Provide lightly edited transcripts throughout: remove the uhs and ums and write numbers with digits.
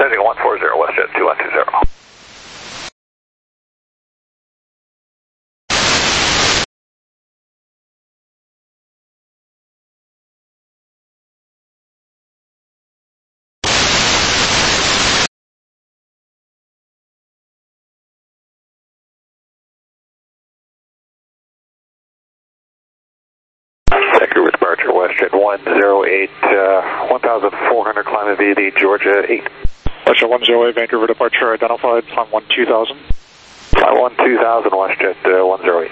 Heading 140, WestJet 2120. Vancouver departure, WestJet 108, 1,400, climb VD, Georgia 8. WestJet 108, Vancouver departure identified, climb 12000. Climb 12000, WestJet 108.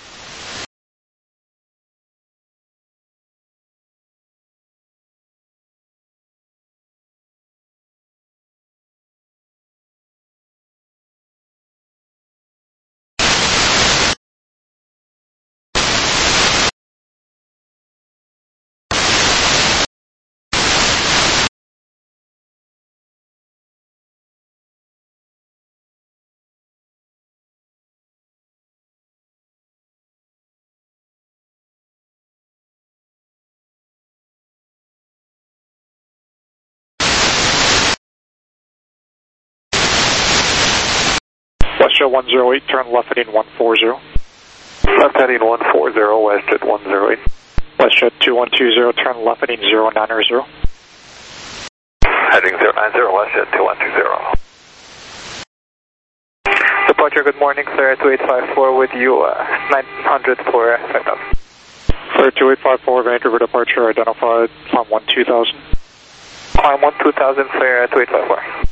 WestJet 108, turn left heading 140. Left heading 140, WestJet 108. WestJet 2120, turn left heading 090. Heading 090, WestJet 2120. Departure, good morning, clear 2854 with you, 900 for 5000. Clear 2854, Vancouver departure identified, climb 12000. Climb 12000, clear 2854.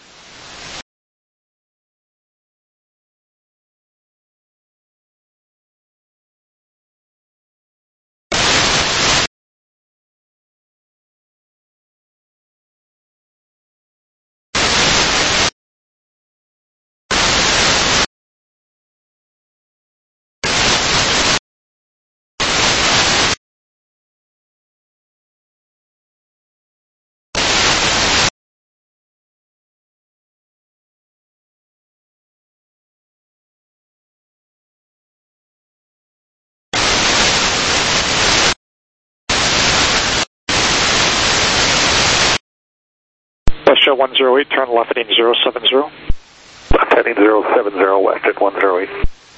WestJet 108, turn left heading 070. Left heading 070, WestJet 108.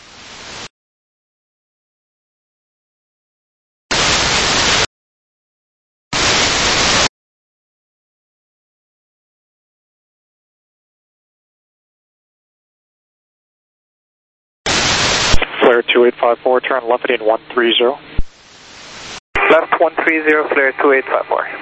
Flare 2854, turn left heading 130. Left 130, flare 2854.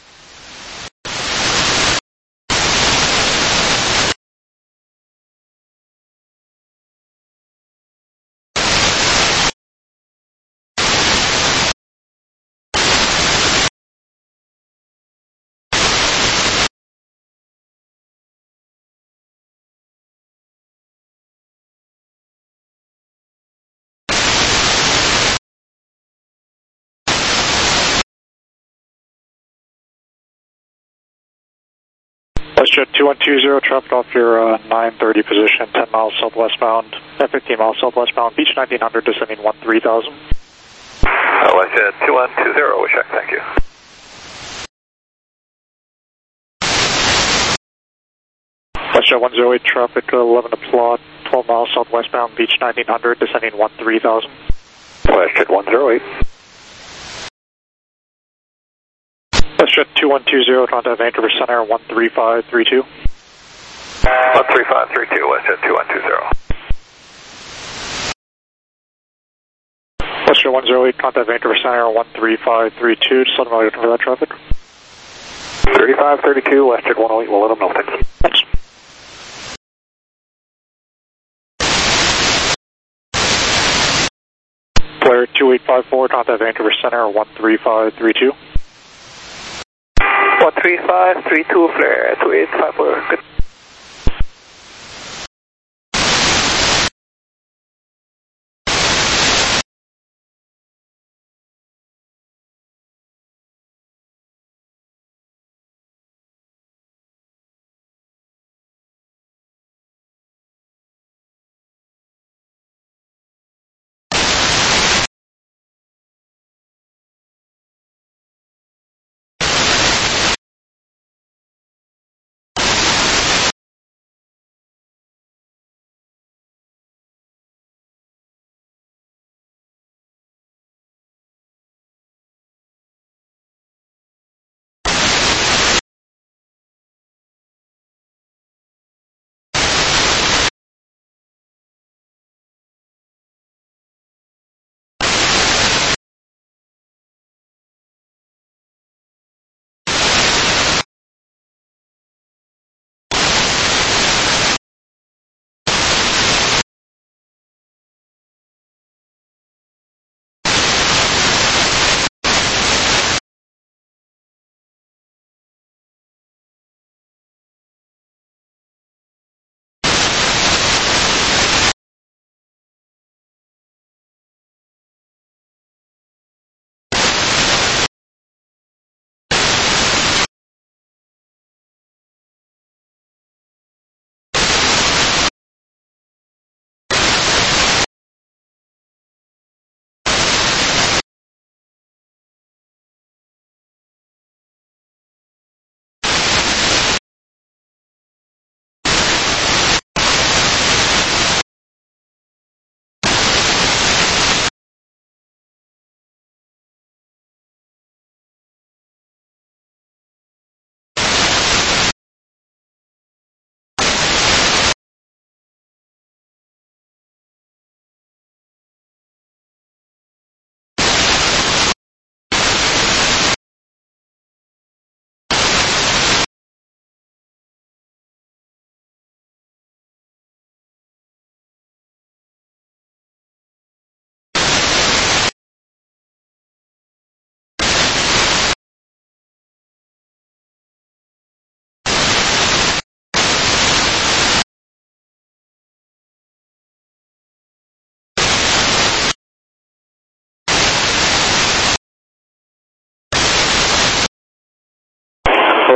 WestJet 2120, traffic off your 930 position, 10 miles southwestbound, 15 miles southwestbound, Beach 1900, descending 13000. WestJet 2120, wish check, thank you. WestJet 108, traffic 11 o'clock, 12 miles southwestbound, Beach 1900, descending 13000. WestJet 108. WestJet 2120, contact Vancouver Center 13532. 13532, WestJet 2120. WestJet 108, contact Vancouver Center 13532, just let them know you're looking for that traffic. 3532, WestJet 108, we'll let them know, thanks. Thanks. Flare 2854, contact Vancouver Center 13532. 13532, flare 2854, good.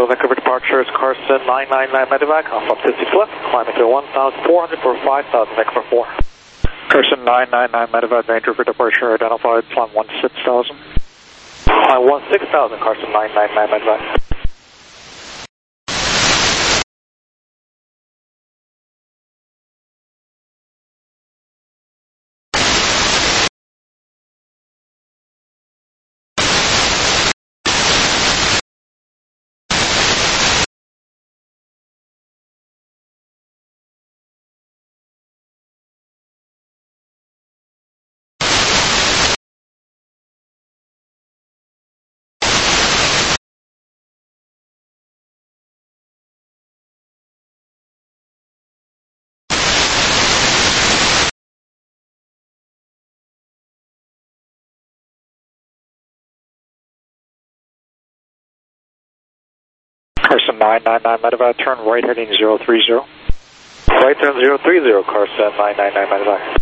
Vancouver departure is Carson 999 Medevac, off up 56 left, climbing to 1,400 for 5,000, Vancouver 4. Carson 999 Medevac, Vancouver departure identified, climb 16,000. Climb 16,000, Carson 999 Medevac. Carson 999 Medevac, turn right heading 030. Right turn 030, Carson 999 Medevac.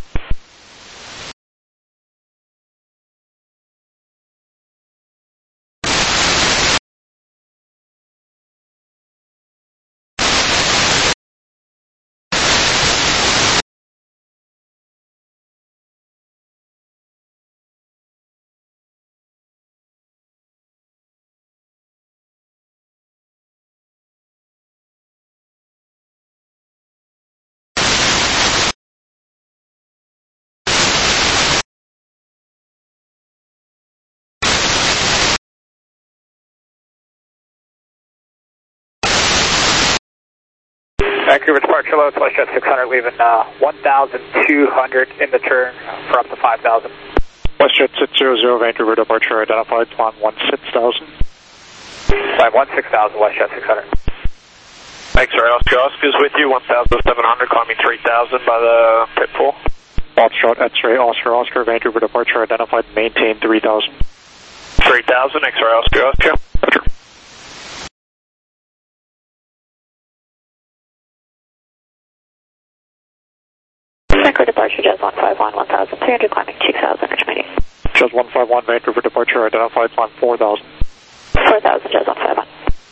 Vancouver departure low, WestJet 600, leaving 1,200 in the turn for up to 5,000. WestJet 600, Vancouver departure identified, climb 16,000. Climb 16,000, WestJet 600. X-ray Oscar Oscar is with you, 1,700, climbing 3,000 by the pitfall. Foxtrot X-ray Oscar Oscar, Vancouver departure identified, maintain 3,000. 3,000, X-ray Oscar Oscar. Roger. Vancouver departure, Jazz 151, 1,300, climbing 2,000, Richmond. Jazz 151, Vancouver departure identified, climb 4,000. 4,000, Jazz 151.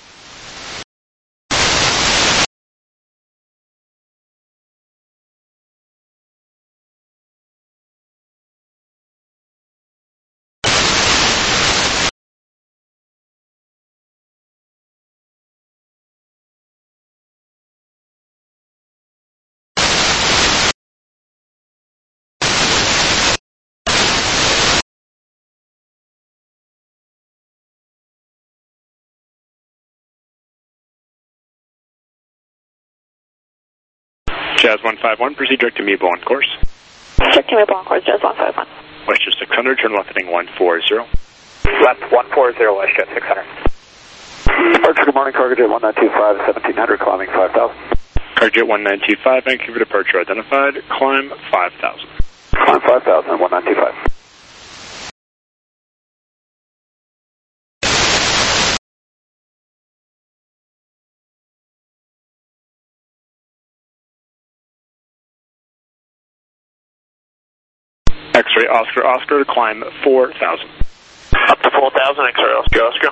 Jazz 151, proceed direct to Meebo on course. Direct to Meebo on course, Jazz 151. WestJet 600, turn left heading 140. Left 140, WestJet 600. Departure, good morning, Cargo Jet 1925, 1,700, climbing 5,000. Cargo Jet 1925, Vancouver departure identified, climb 5,000. Climb 5,000, 1925. X-ray Oscar Oscar, climb 4,000. Up to 4,000, X-ray Oscar Oscar.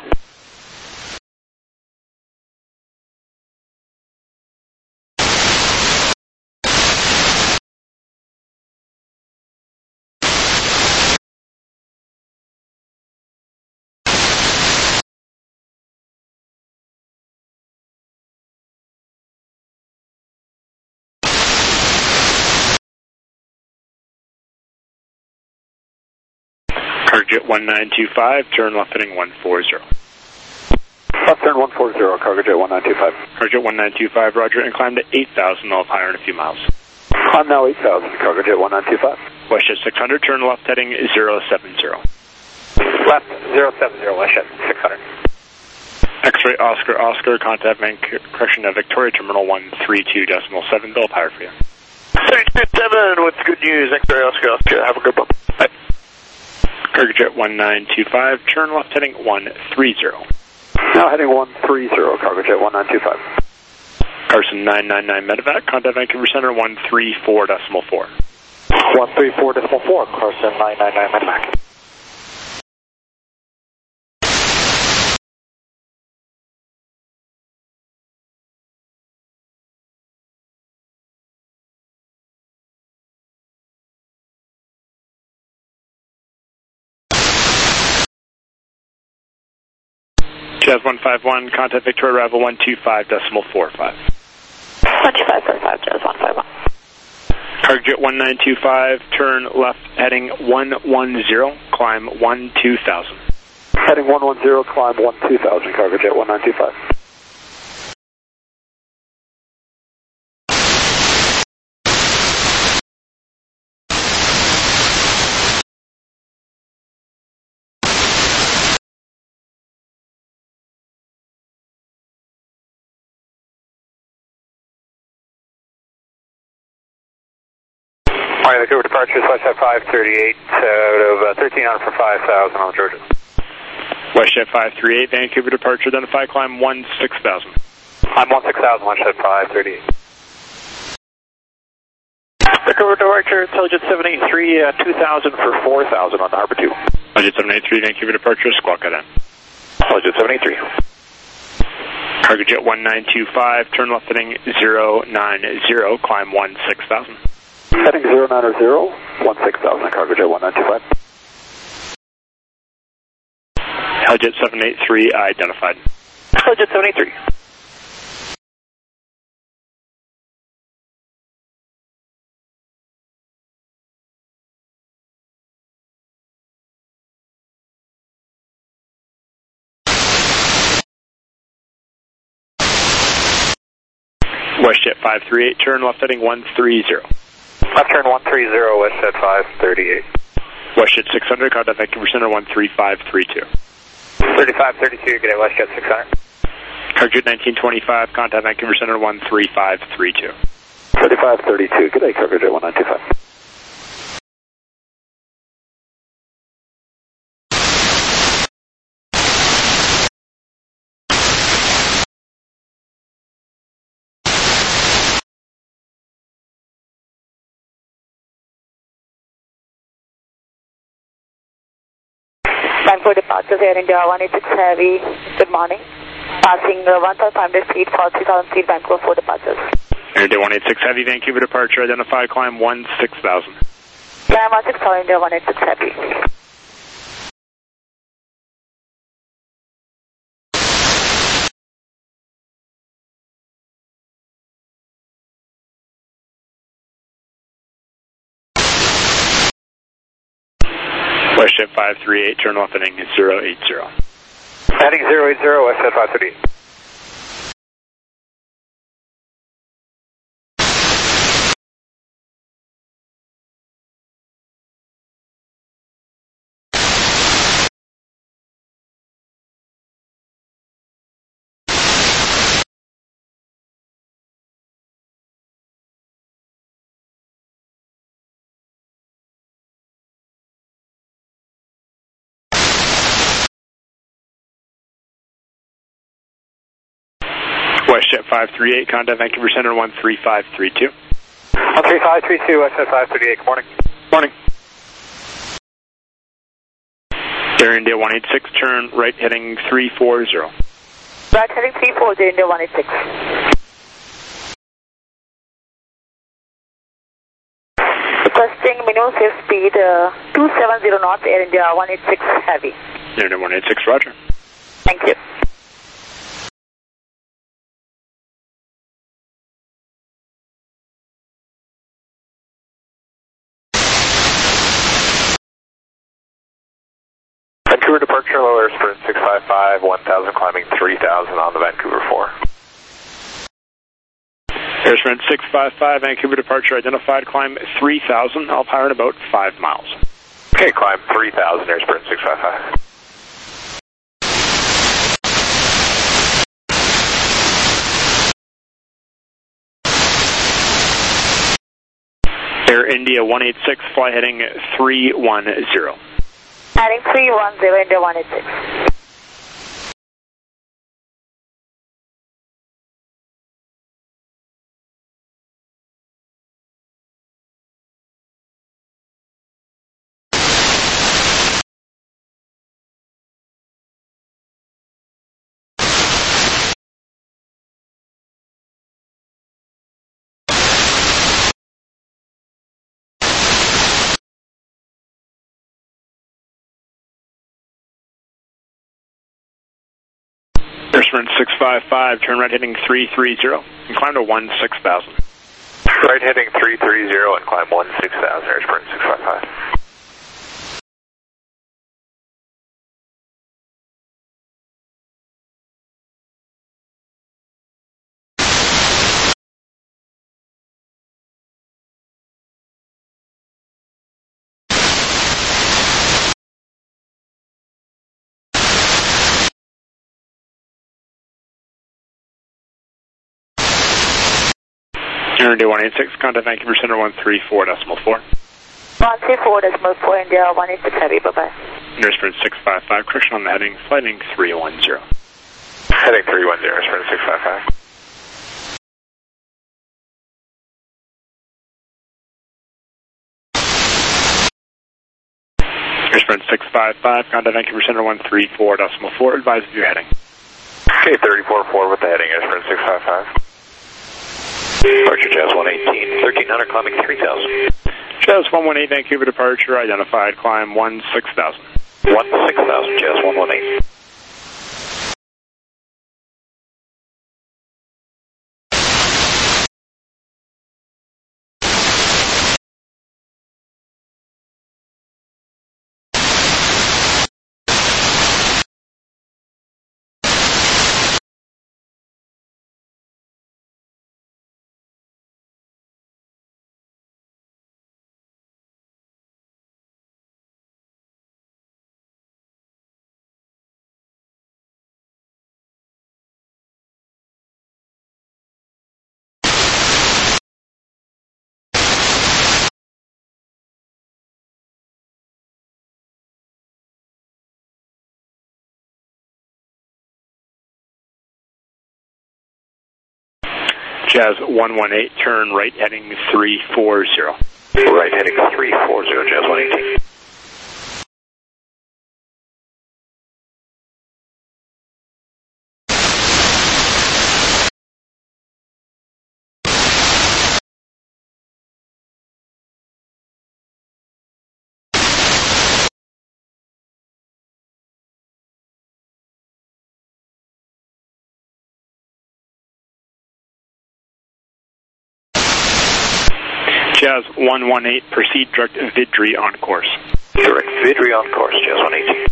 Cargo Jet 1925, turn left heading 140. Left turn 140, Cargo Jet 1925. Cargo Jet 1925, roger, and climb to 8,000, I'll higher in a few miles. Climb now 8,000, Cargo Jet 1925. WestJet 600, turn left heading 070. Left 070, WestJet 600. X-ray Oscar Oscar, contact Victoria Terminal 132.7, Bill Power for you. 327 with good news, X-ray Oscar Oscar, have a good one. Bye. Cargo Jet 1925, turn left heading 130. Now heading 130, Cargo Jet 1925. Carson 999 Medevac, contact Vancouver Center 134.4. 134.4, Carson 999 Medevac. Jazz 151, contact Victoria arrival 125.45. 125.45, Jazz 151. Cargojet 1925, turn left heading 110, climb 12000. Heading 110, climb 12000, Cargojet 1925. All right, Vancouver departure is Westjet 538 out of 1300 for 5000 on the Georgia. Westjet 538, Vancouver departure, identify, climb 16000. I'm 16000, Westjet 538. Vancouver departure, Intelligence 783, 2000 for 4000 on the Harbor 2. Intelligence 783, Vancouver departure, squawk at end. Intelligence 783. Cargojet 1925, turn left heading 090, climb 16000. Heading 090, 16000, Cargojet 1925. Intelligence 783, identified. Intelligence 783. Westjet 538, turn left heading 130. Left turn 130, Westjet 538. Westjet 600, contact Vancouver Center 13532. 3532, good day, Westjet 600. Cargojet 1925, contact Vancouver Center 13532. 3532, good day, Cargojet 1925. Vancouver departures Air India 186 Heavy, good morning. Passing 1,500 feet for 3,000 feet, Vancouver 4 departures. Air India 186 Heavy, Vancouver departure, identify, climb 16000. Climb 16000, India 186 Heavy. Westjet 538, turn left heading 080. Heading 080, Westjet 538. Westjet 538, contact Vancouver Center 13532. 13532, Westjet 538, good morning. Morning. Air India 186, turn right heading 340. Right heading 340, India 186. Requesting minimum safe speed 270 knots, Air India 186 Heavy. Air India 186, roger. Thank you. Vancouver departure, lower Sprint 655, 1000, climbing 3000 on the Vancouver 4. Air Sprint 655, Vancouver departure identified, climb 3000, I'll power in about 5 miles. Okay, climb 3000, Air Sprint 655. Air India 186, fly heading 310. Heading 310, India 186. Sprint 655, turn right heading 330 and climb to 16,000. Right heading 330 and climb 16,000, Air Sprint 655. India 186, contact Vancouver Center 134.4. 134.4, India 186 Heavy, bye-bye. Air Sprint 655, correction on the heading, flighting 310. Heading 310, Air Sprint 655. Air Sprint 655, contact Vancouver Center 134.4, advise of your heading. Okay, 34.4 with the heading, Air Sprint 655. Departure Jazz 118, 1300, climbing 3000. Jazz 118, Vancouver departure, identified, climb 16,000. 16,000, Jazz 118. Jazz 118, turn right heading 340. Right heading 340, Jazz 118. Jazz 118, proceed direct Vidri on course. Direct Vidri on course, Jazz 118.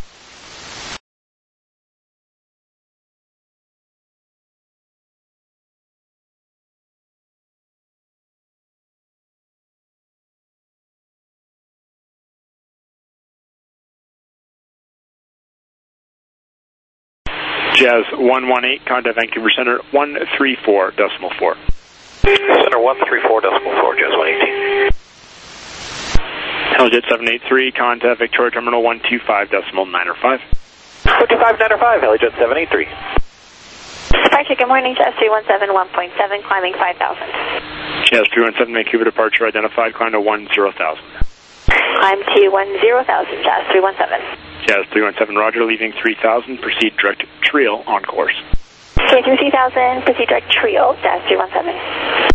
Jazz 118, contact Vancouver Center 134.4. Center 134.4, Jazz 118. Helijet 783, contact Victoria Terminal 125.905. 425.905, Helijet 783. Departure, good morning, Jazz 317 1.7, climbing 5,000. Jazz 317, Vancouver departure, identified, climb to 10,000. Climb to 10,000, Jazz 317. Jazz 317, roger, leaving 3,000, proceed direct Trio on course. Okay, 3,000, proceed direct Trio, Jazz 317.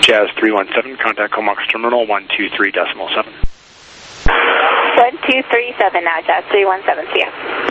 Jazz 317, contact Comox Terminal 123.7. 1237 now, Jazz 317, see ya.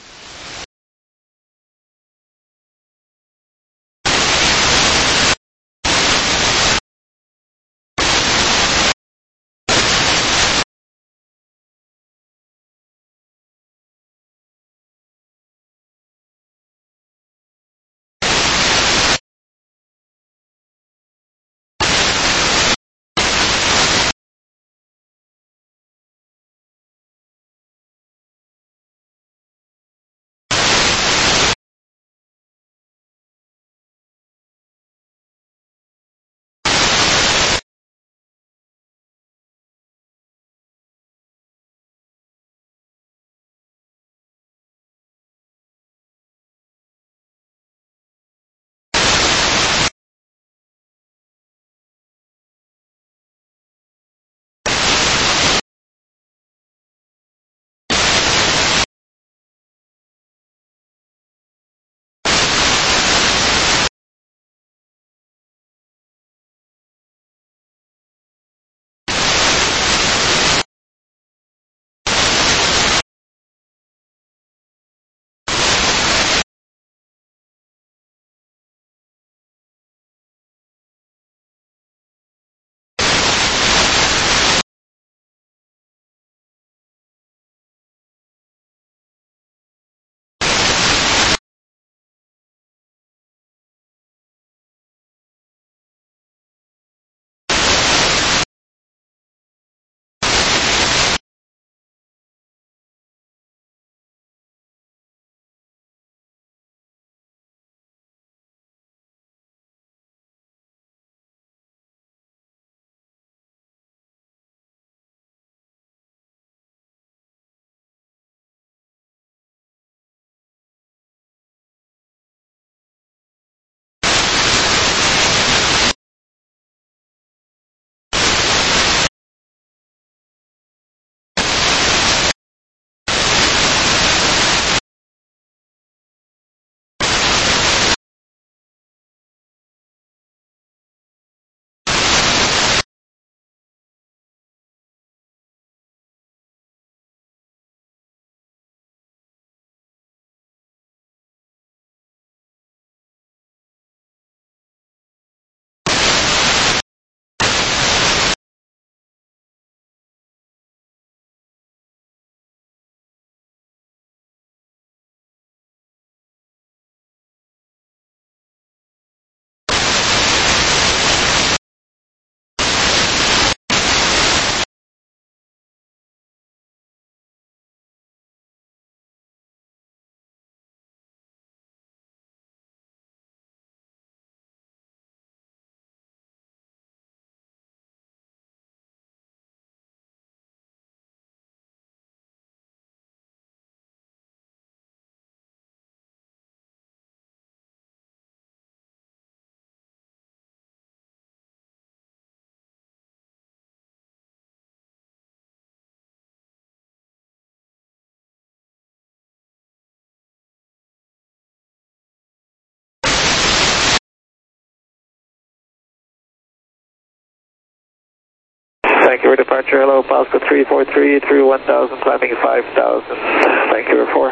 Thank you for departure. Hello, Pasco 343 through 1000, climbing 5000. Vancouver 4.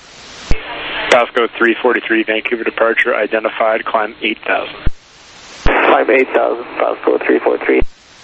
Pasco 343, Vancouver departure, identified, climb 8000. Climb 8000, Pasco 343.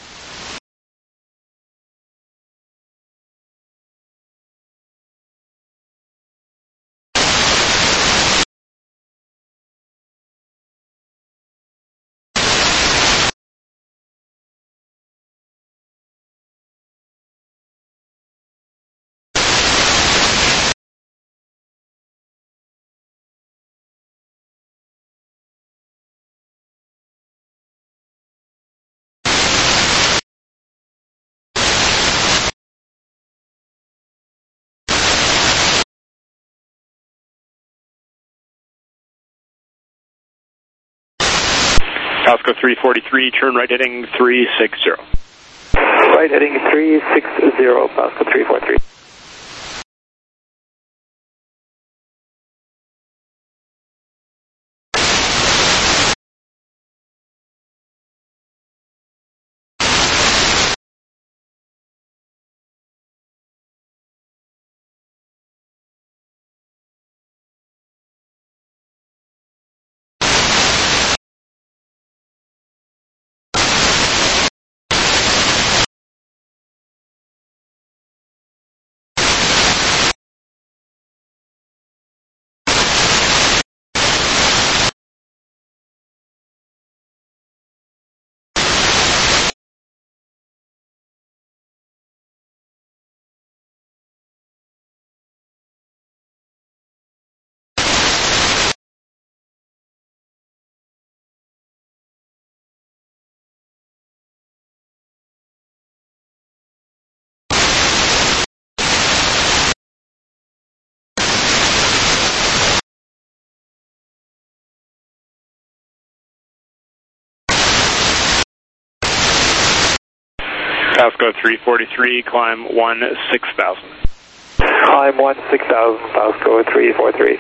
Pasco 343, turn right heading 360. Right heading 360, Pasco 343. Pasco 343, climb 16,000. Climb 16,000, Pasco 343.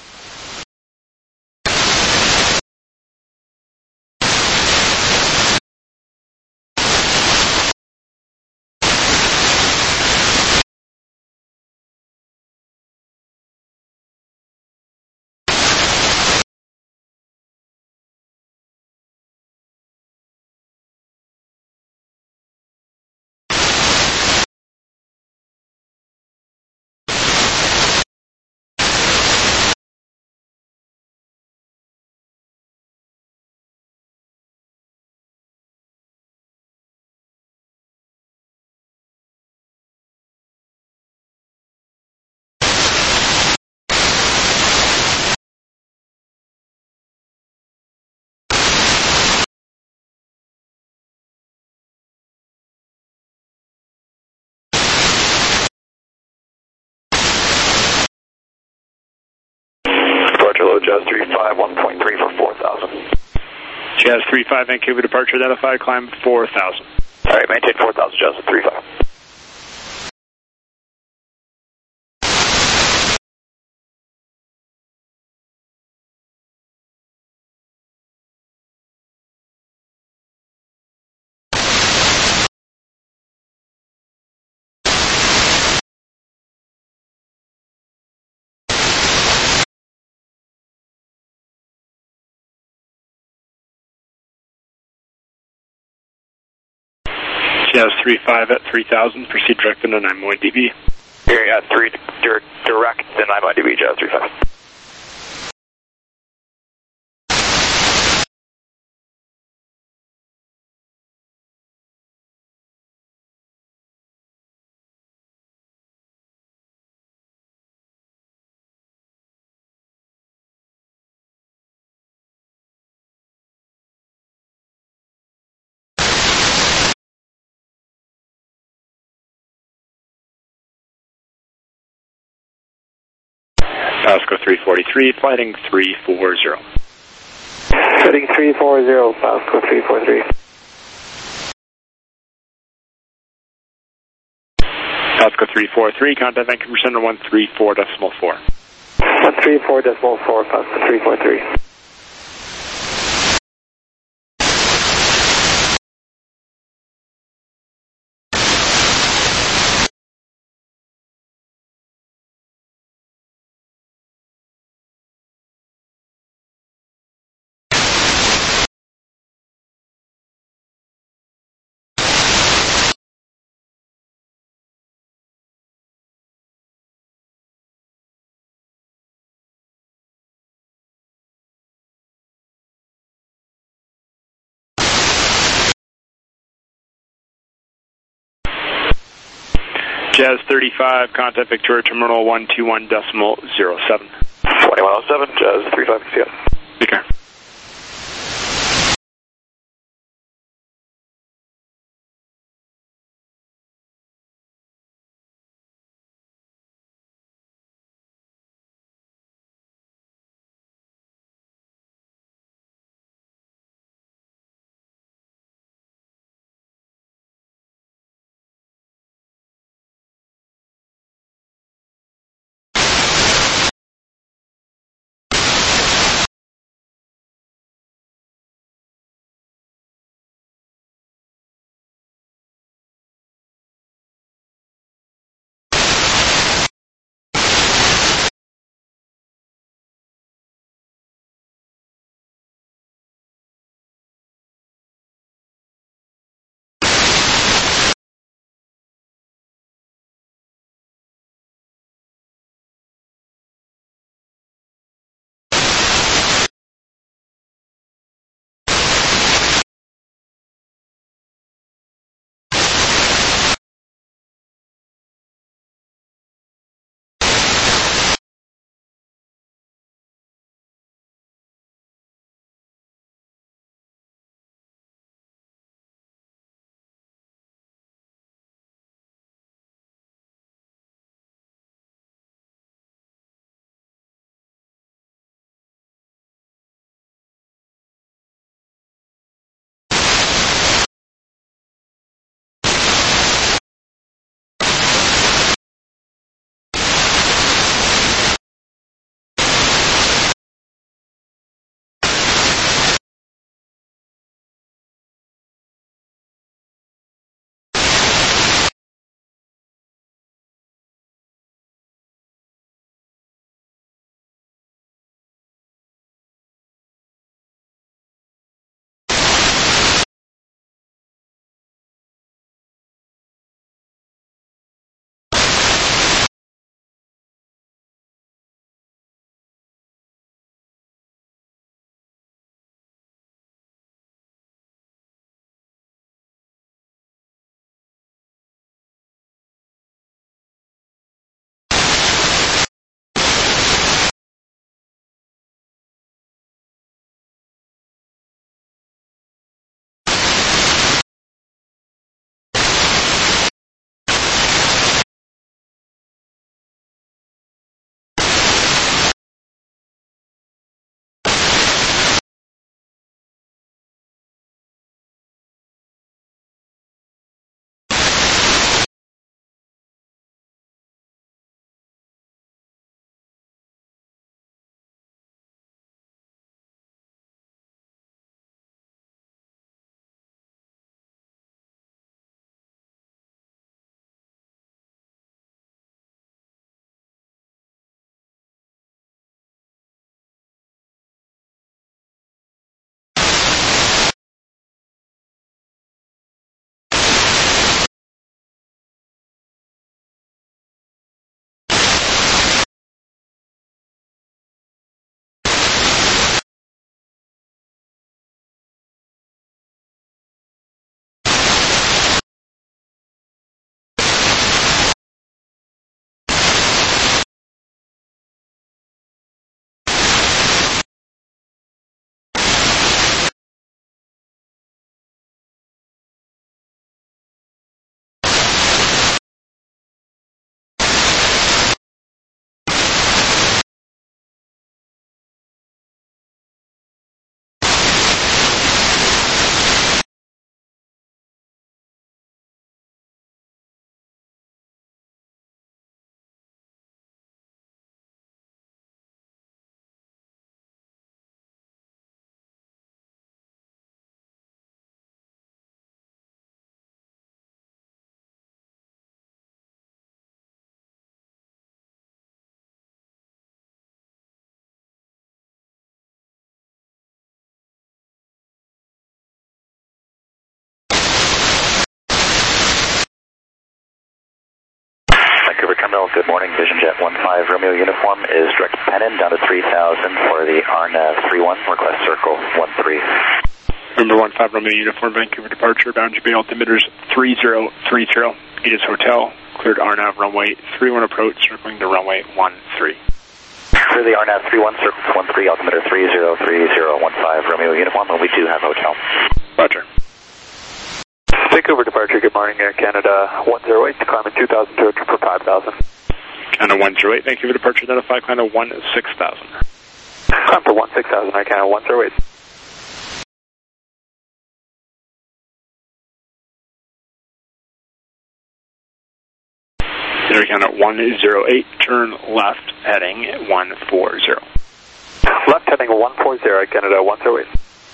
Jazz 35, 1.3 for 4,000. Jazz 35, Vancouver departure identified, climb 4,000. Alright, maintain 4,000, Jazz 35. Jazz 35 at 3,000, proceed direct into 9.1 dB. Yeah, 3 direct to 9.1 dB, Jazz 35. Pasco 343, flighting 340. Heading 340, Pasco 343. Pasco 343, contact Vancouver Center 134.4. 134.4, Pasco 343. Jazz 35, contact Victoria Terminal 121.07. 2107, Jazz 35, see ya. Take care. Hotel, good morning. VisionJet 15 Romeo uniform is direct pennant down to 3000 for the RNAV 31, request circle 13. Number 15 Romeo uniform, Vancouver departure, boundary bay altimeters 3030. Edis Hotel, cleared RNAV runway 31 approach, circling to runway 13. Clear the RNAV 31, circle 13, altimeter 303015 Romeo uniform, and we do have hotel. Roger. Vancouver departure, good morning, Air Canada 108, climbing 2,200 for 5,000. Canada 108, Vancouver departure, identify Canada 16,000. Climb for 16,000, Air Canada 108. Air Canada 108, turn left, heading 140. Left heading 140, Air Canada 108.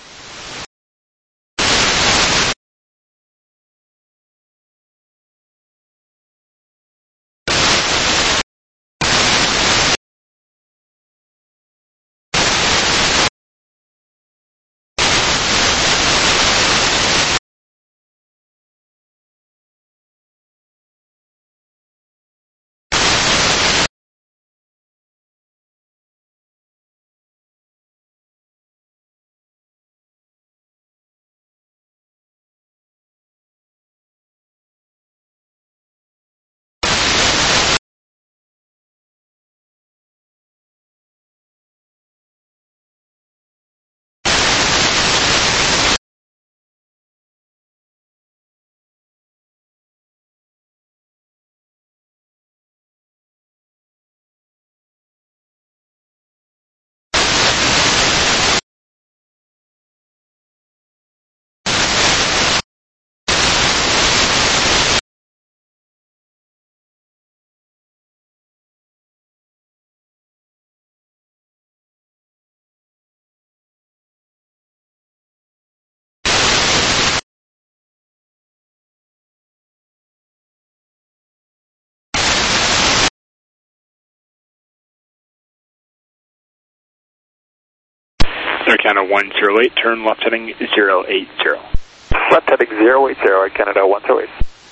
Air Canada 108, turn left heading 080. Left heading 080, Air Canada 108.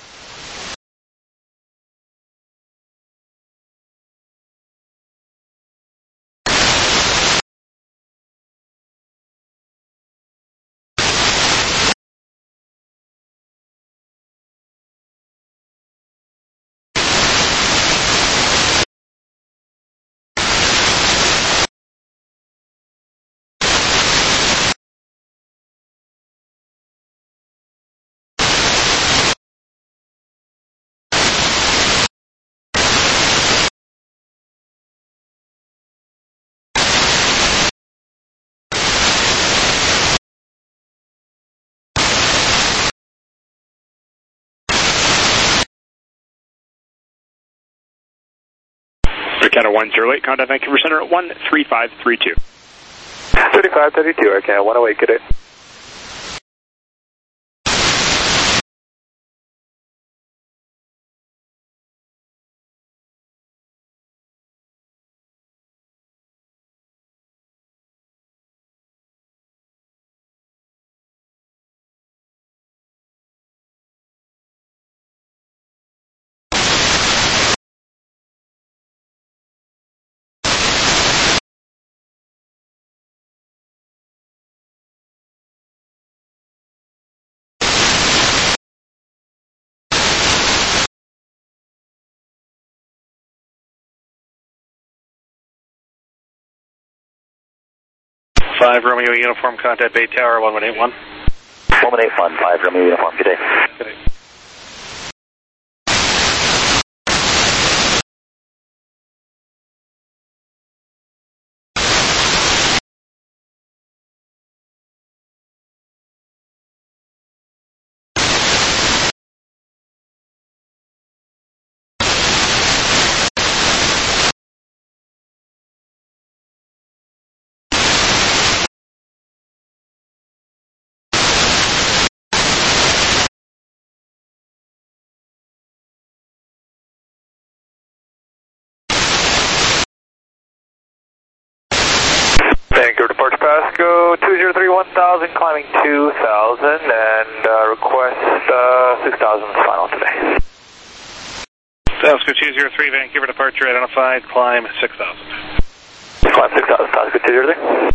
Air Canada 108, contact Vancouver Center at 13532. 3532, Air Canada 108, good day. Five Romeo uniform, contact Bay Tower 1181. 1181, 5 Romeo uniform, good day. Good day. Vancouver departure Pasco 2031,000, climbing 2,000, and request 6,000 is final today. Oscar 203, Vancouver departure identified, climb 6,000. Climb 6,000, Oscar 203.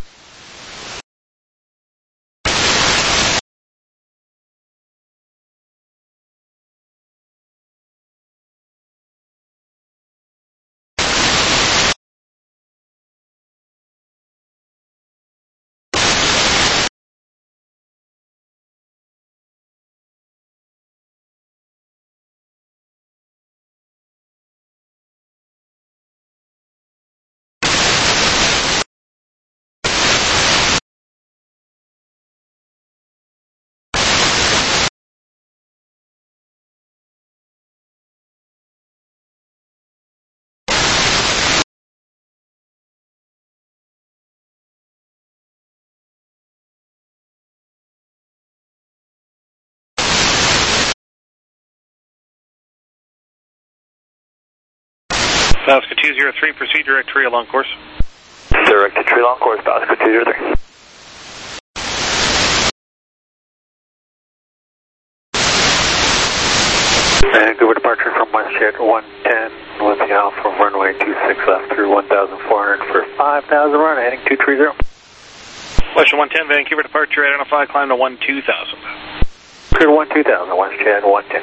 Oscar 203, proceed direct tree along course. Direct to tree long course, Oscar 203. Vancouver departure from WestJet 110, Lifting Alpha runway 26 left through 1,400 for 5,000 run, heading 230. WestJet 110, Vancouver departure identified, climb to 12,000. Clear 12,000, WestJet 110.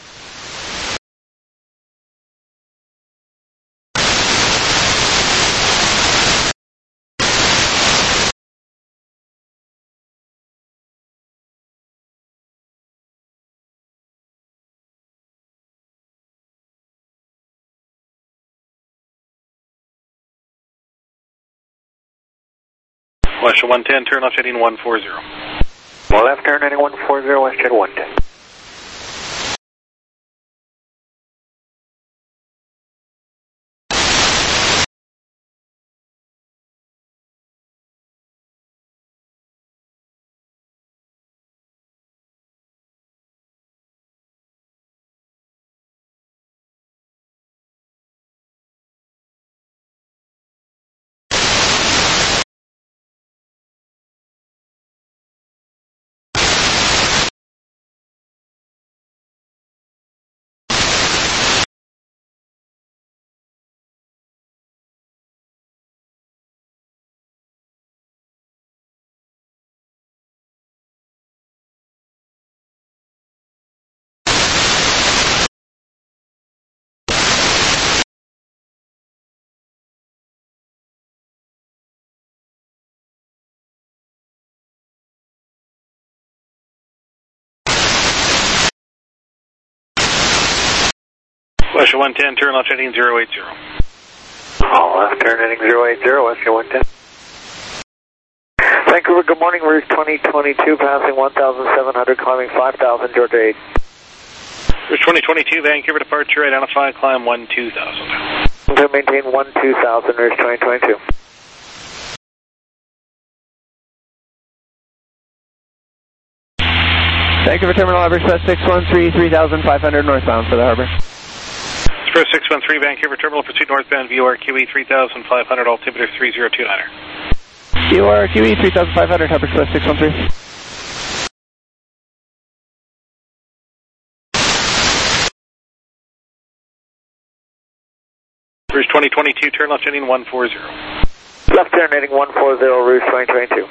WestJet 110, turn left heading 140. Well, left turn heading 140, WestJet 110. WestJet 110, turn left heading 080. All left turn heading 080, WestJet 110. Vancouver, good morning, route 2022, passing 1,700, climbing 5,000, Georgia 8. Route 2022, Vancouver departure identified, climb 12,000. To maintain 12,000, route 2022. Vancouver Terminal Harbor Express 613, 3,500 northbound for the harbor. Express 613, Vancouver Terminal, proceed northbound, VOR QE 3,500, altimeter 3029er. VOR QE 3,500, Harbor Express 613. Route 2022, turn left heading 140. Left turn heading 140, route 2022.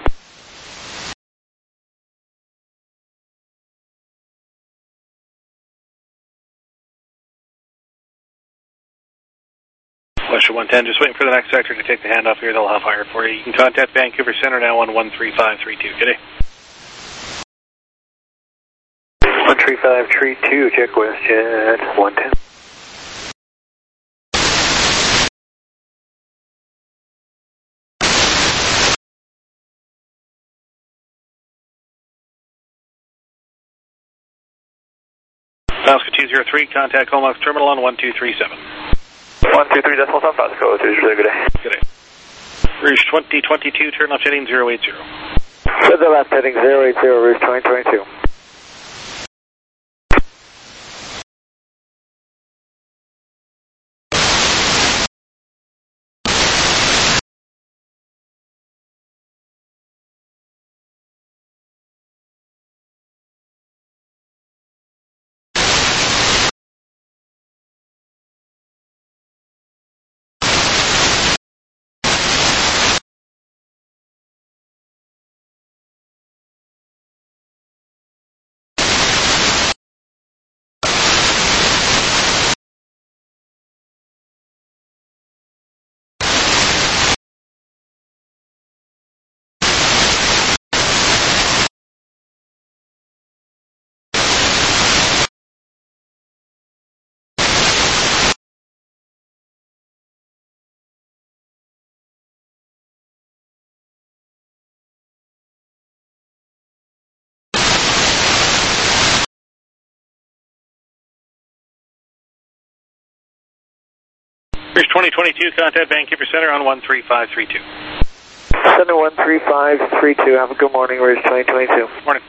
WestJet 110, just waiting for the next sector to take the handoff here. They'll have higher for you. You can contact Vancouver Center now on 13532. Good day. 13532, check WestJet 110. Oscar 203, contact Comox Terminal on 1237. 123 decimal south, Oscar 203, good day. Good day. Rouge 2022, turn left heading 080. Further left heading 080, route 2022. 2022, contact Vancouver Center on 13532. Center 13532. Have a good morning, Ridge 2022. Morning.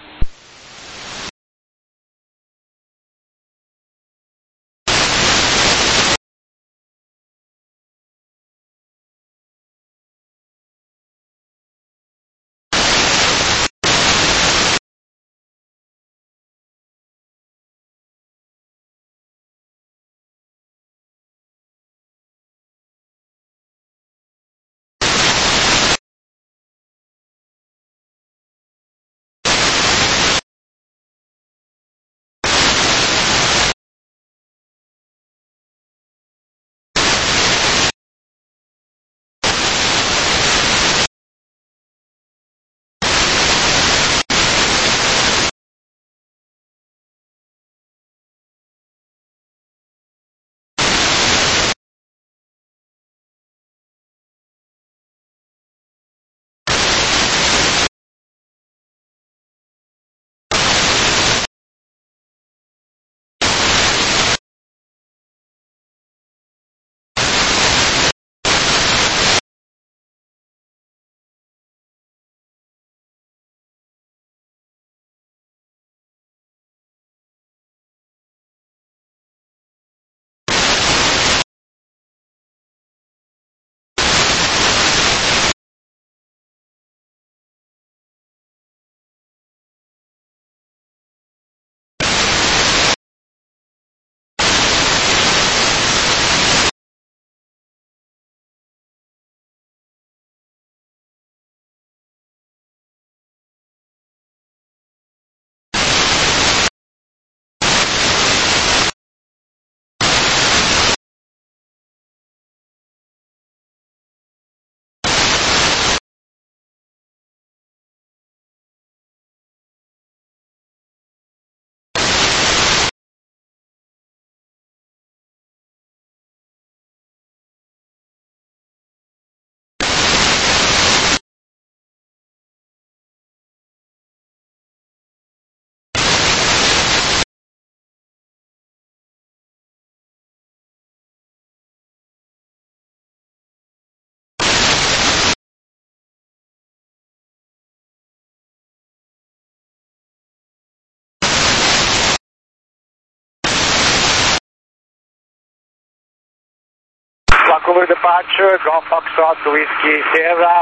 Vancouver departure, Golf Foxtrot to Whiskey Sierra,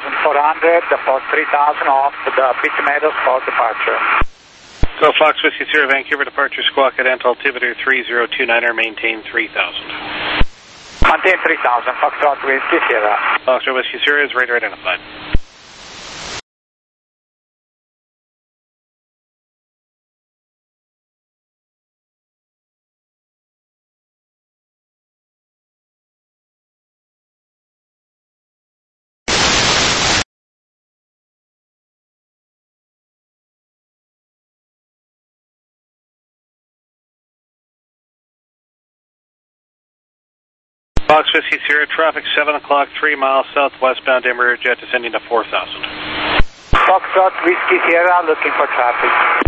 1400, the post 3000 off the Big Tomatoes for departure. Go Fox Whiskey Sierra, Vancouver departure, squawk at altimeter 3029er, maintain 3000. Maintain 3000, Foxtrot to Whiskey Sierra. Foxtrot Whiskey Sierra is radar identified. Fox Whiskey Sierra, traffic 7 o'clock, 3 miles southwestbound Embraer jet descending to 4000. Foxtrot Whiskey Sierra, looking for traffic.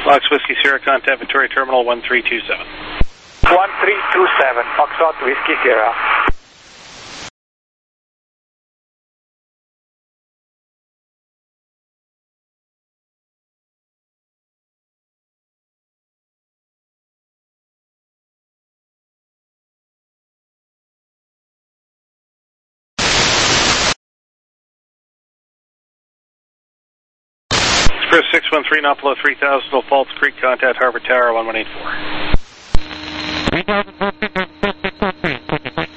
Fox Whiskey Sierra, contact Victoria Terminal 1327. 1327, Foxtrot Whiskey Sierra. Express 613, not below 3000, Falls Creek, contact Harbor Tower 1184.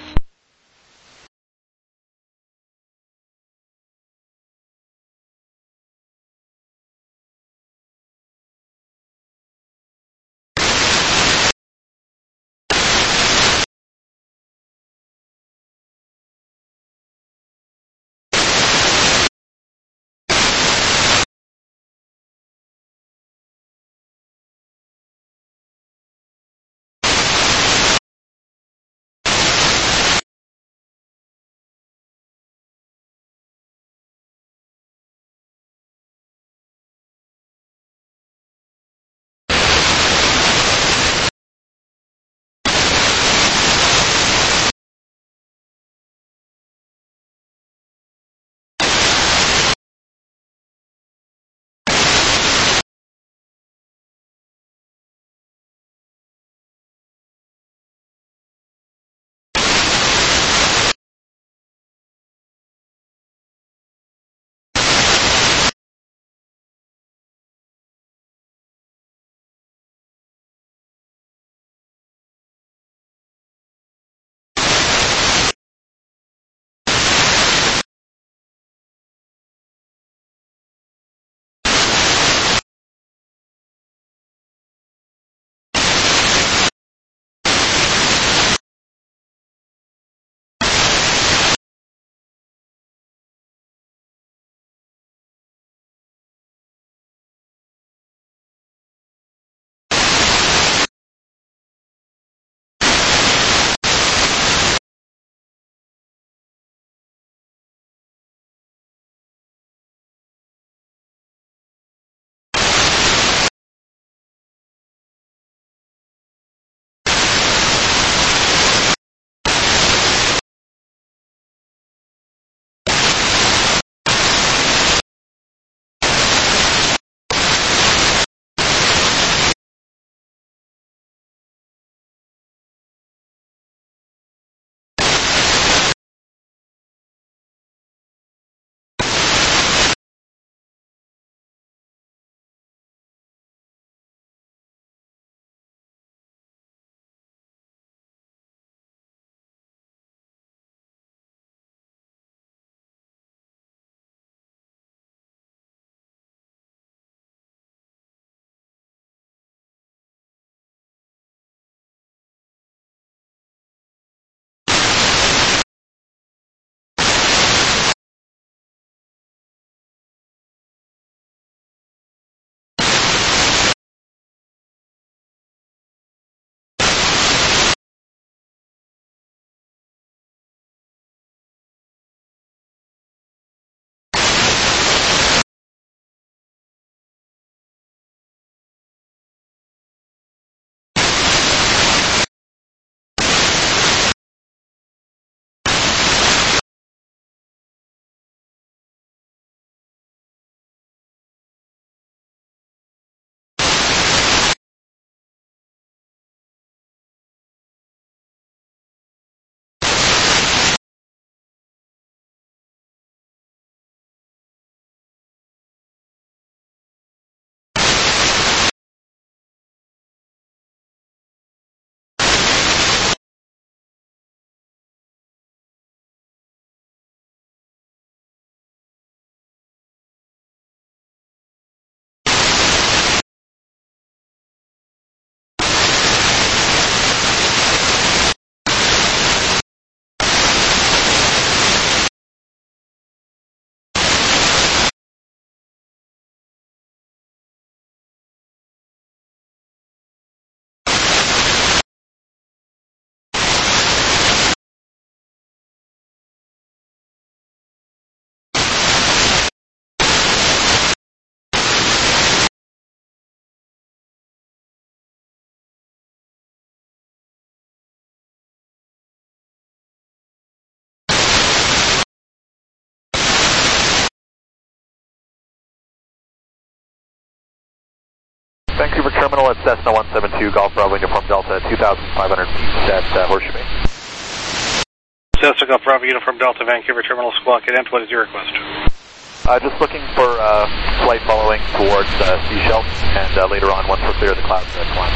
Vancouver Terminal at Cessna 172, Golf Bravo Uniform Delta, 2,500 feet at Horseshoe Bay. Cessna Golf Bravo Uniform Delta, Vancouver Terminal, Squawk at Ent. What is your request? Just looking for flight following towards Seashell, and later on, once we're clear of the clouds, climb.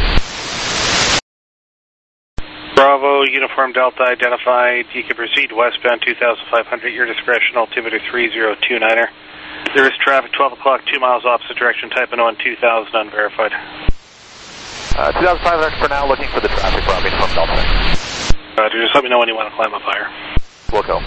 Bravo Uniform Delta identified. You can proceed westbound 2,500. Your discretion, altimeter 3029er. There is traffic 12 o'clock, 2 miles opposite direction, type in on 2000 unverified. 2,500 for now, looking for the traffic, Bravo Uniform Delta. Roger, just let me know when you want to climb up higher. We'll go.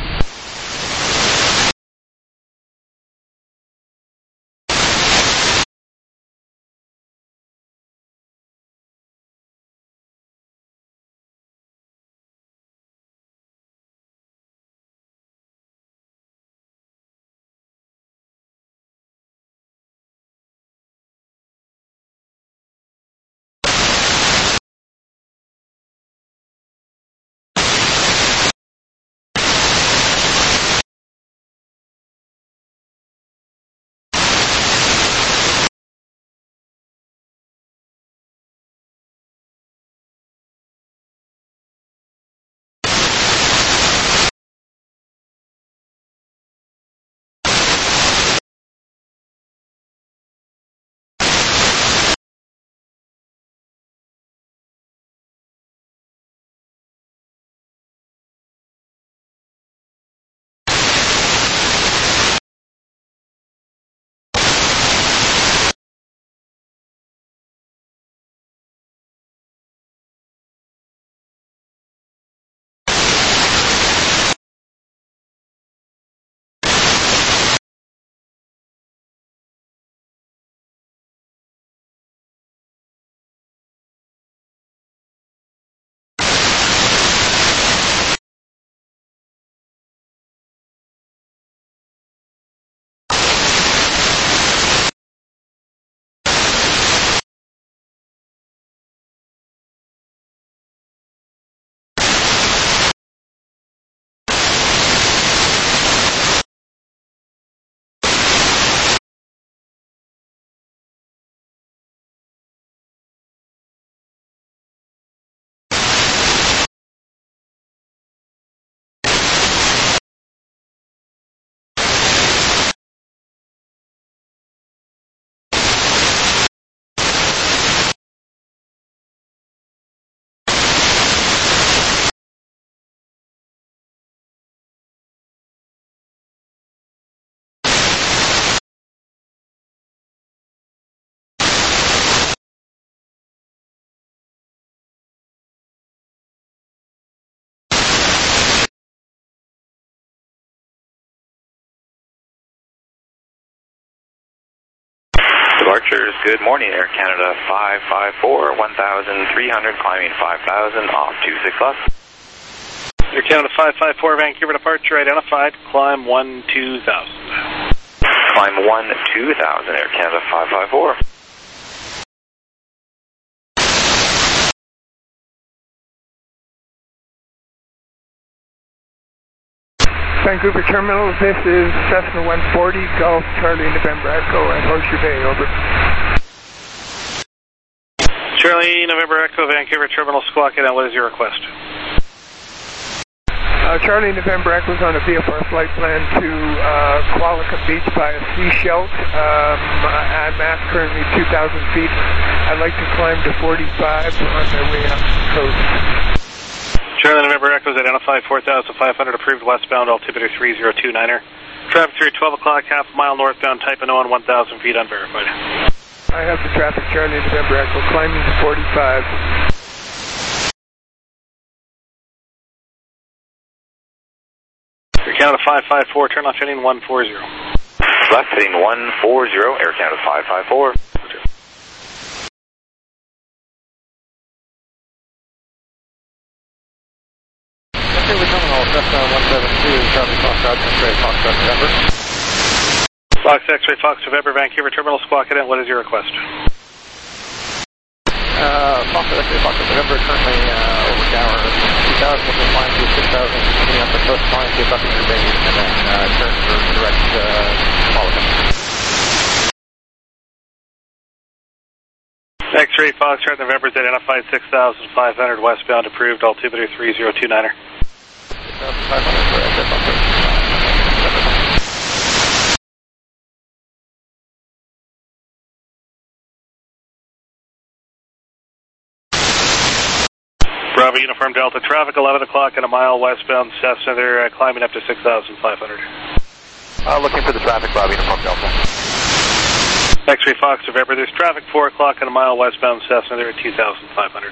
Departures, good morning, Air Canada 554, 1,300, climbing 5,000, off 26 left. Air Canada 554, Vancouver departure identified, climb 12,000. Climb 12,000, Air Canada 554. Vancouver Terminal, this is Cessna 140, Golf Charlie November Echo at Horseshoe Bay, over. Charlie November Echo, Vancouver Terminal, Squawk at Ent. What is your request? Charlie November Echo is on a VFR flight plan to Qualicum Beach via Seashell. I'm at currently 2,000 feet. I'd like to climb to 45 on my way up the coast. Charlie November Echo is identified, 4,500, approved westbound, altimeter 3029er. Traffic through 12 o'clock, half a mile northbound, type in on 1,000 feet, unverified. I have the traffic, Charlie November Echo, climbing to 45. Air Canada 554, turn left heading 140. Left heading 140, Air Canada 554. Cessna 172, Charlie Foxtrot, X-ray Foxtrot November. Fox X-ray Fox November, Vancouver Terminal, Squawk at Ent. What is your request? Fox X-ray Foxtrot November, currently over Gower 2,000, looking flying to 6,000, coming up the coast, flying to Buckingham Bay, and then turn for direct Qualicum. X-ray Foxtrot November is identified 6,500 westbound, approved, altimeter 3029er. Bravo Uniform Delta, traffic 11 o'clock and a mile westbound Cessna. They're climbing up to 6,500. Looking for the traffic, Bravo Uniform Delta. X-ray Fox November, there's traffic 4 o'clock and a mile westbound Cessna. They're at 2,500.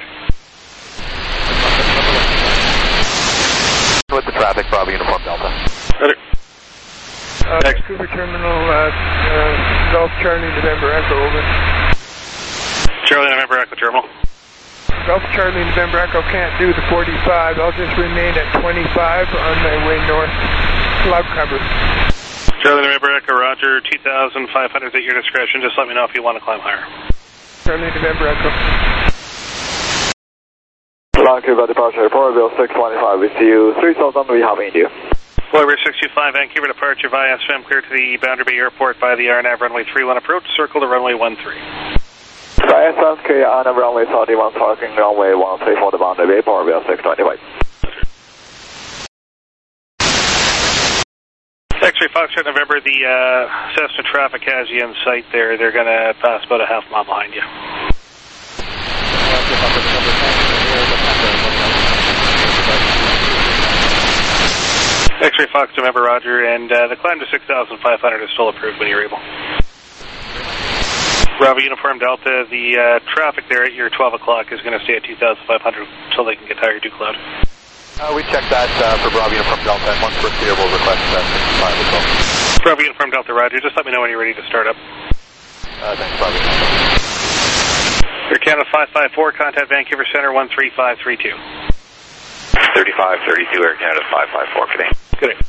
With the traffic, Bravo Uniform Delta. Roger. Vancouver Terminal, Golf Charlie November Echo, over. Charlie November Echo Terminal. Golf Charlie November Echo can't do the 45. I'll just remain at 25 on my way north. Cloud cover. Charlie November Echo, roger. 2,500 at your discretion. Just let me know if you want to climb higher. Charlie November Echo. Vancouver departure, Port-Bill 625 with you. 3,000 we have in you. Boiler 625, Vancouver departure via SFM clear to the Boundary Bay Airport by the RNAV runway 31 approach. Circle to runway 13. Via SFM RNAV runway 31, parking runway 13 for the Boundary Bay, Port-Bill 625. X-ray Foxtrot November, the Cessna traffic has you in sight there. They're going to pass about a half mile behind you. X-ray Fox November, roger, and the climb to 6,500 is still approved when you're able. Bravo Uniform Delta, the traffic there at your 12 o'clock is going to stay at 2,500 until they can get higher, do cloud. We checked that for Bravo Uniform Delta, and once we're clear, we'll request 65 as well. Bravo Uniform Delta, roger. Just let me know when you're ready to start up. Thanks, Bravo. Air Canada 554, contact Vancouver Center 13532. 3532, Air Canada 554, good day. Good day.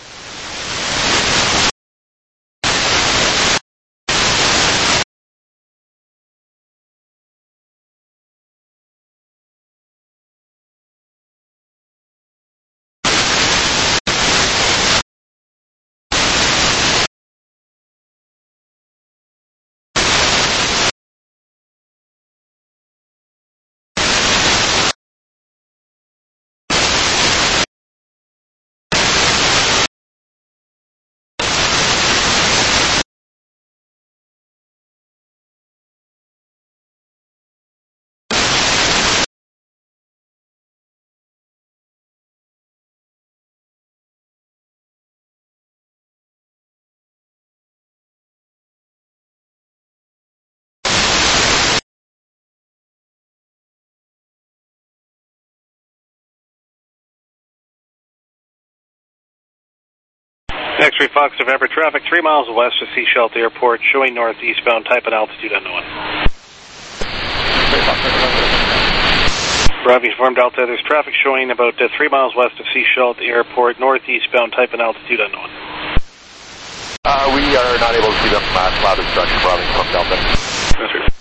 X-ray Fox November, traffic 3 miles west of Sea Shelter Airport, showing northeastbound, type and altitude unknown. Bravo Uniform Delta, there's traffic showing about 3 miles west of Sea Shelter Airport, northeastbound, type and altitude unknown. We are not able to see them cloud instruction, Bravo Uniform Delta. That's right.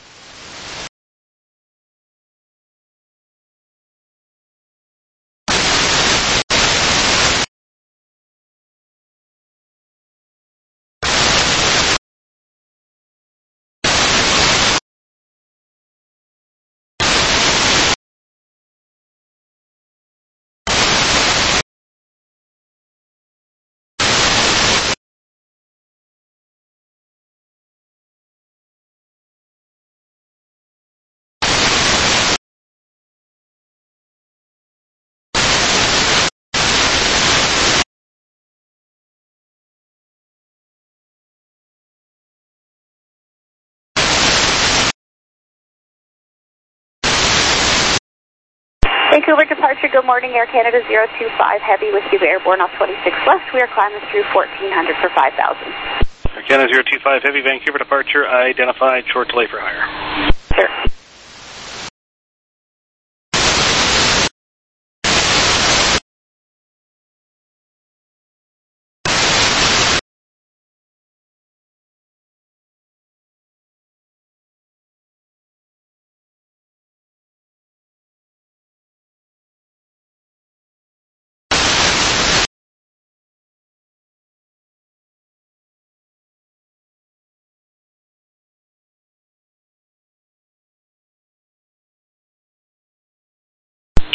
Vancouver departure, good morning, Air Canada 025 Heavy with you, airborne off 26 left. We are climbing through 1400 for 5,000. Air Canada 025 Heavy, Vancouver departure, identified, short delay for higher. Sure.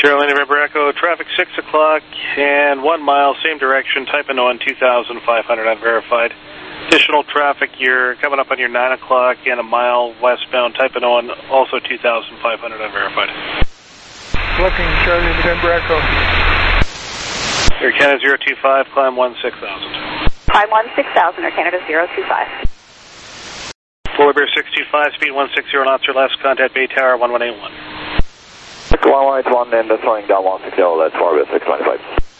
Charlie November Echo, traffic 6 o'clock and 1 mile, same direction, type in on 2,500 unverified. Additional traffic, you're coming up on your 9 o'clock and a mile westbound, type in on also 2,500 unverified. Looking, Charlie November Echo. Air Canada 025, climb 16,000. Climb 16,000, Air Canada 025. Polar Bear 625, speed 160 knots or less, contact Bay Tower 1181. 181 and slowing down 160, that's Polar Bear 625.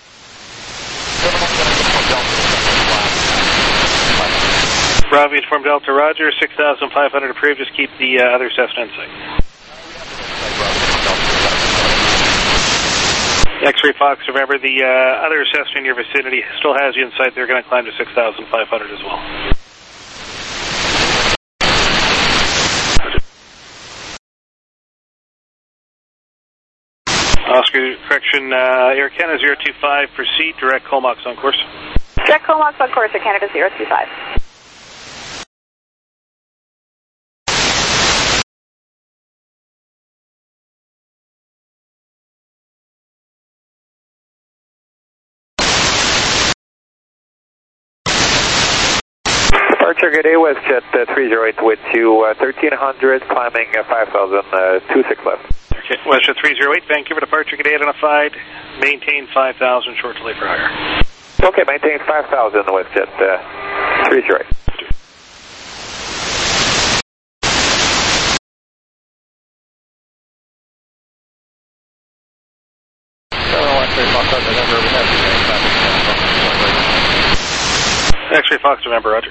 Bravo Uniform Delta, Roger, 6,500 approved, just keep the other Cessna in sight. X-Ray Fox, remember the other Cessna in your vicinity still has you in sight, they're going to climb to 6,500 as well. Oscar, correction, Air Canada 025, proceed, direct Comox on course. Direct Comox on course, Air Canada 025. Departure, good day, WestJet 308 with you, 1300, climbing 5,000, 26 left. Okay, WestJet 308, Vancouver departure, good day, identified, maintain 5,000, short delay for higher. Okay, maintain 5,000, WestJet 308. X-Ray Fox, November, Roger.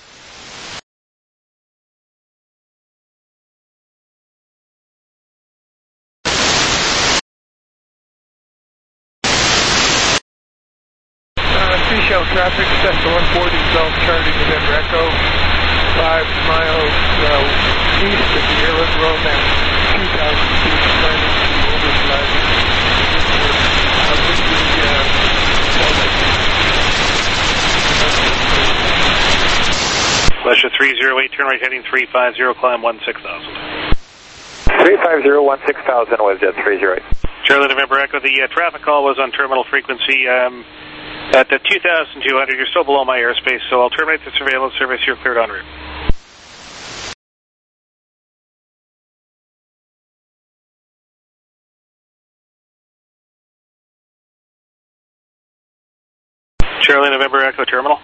Seashell traffic, Cessna 140 South Charlie November Echo, 5 miles east of the airlift road at 2,000 feet, planning to overflight. WestJet 308, turn right heading 350, climb 16,000. 350, 16,000, WestJet 308. Charlie November Echo, the traffic call was on terminal frequency at the 2,200. You're still below my airspace, so I'll terminate the surveillance service. You're cleared en route. Charlie November Echo, terminal.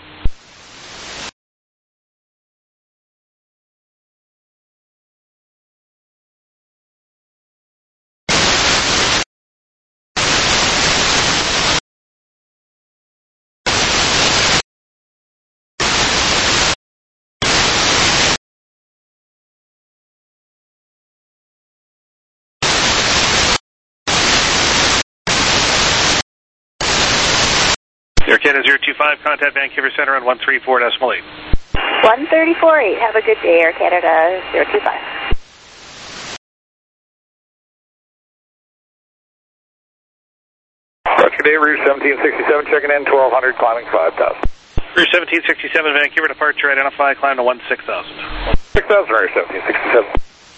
Air Canada 025, contact Vancouver Center on 134.8. 134.8, have a good day, Air Canada 025. Roger, day, Route 1767, checking in, 1,200, climbing 5,000. Route 1767, Vancouver departure, identify, climb to 16,000. 6,000, Route 1767.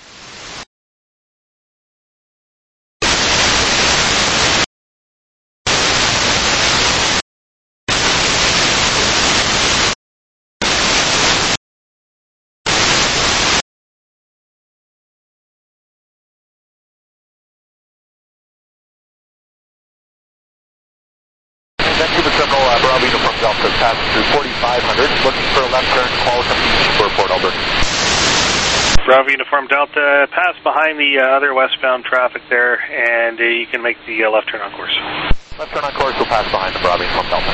Vancouver Terminal, Bravo Uniform Delta, passing through 4,500, looking for a left turn, Qualicum Beach for Port Alberta. Bravo Uniform Delta, pass behind the other westbound traffic there, and you can make the left turn on course. Left turn on course will pass behind the Bravo Uniform Delta.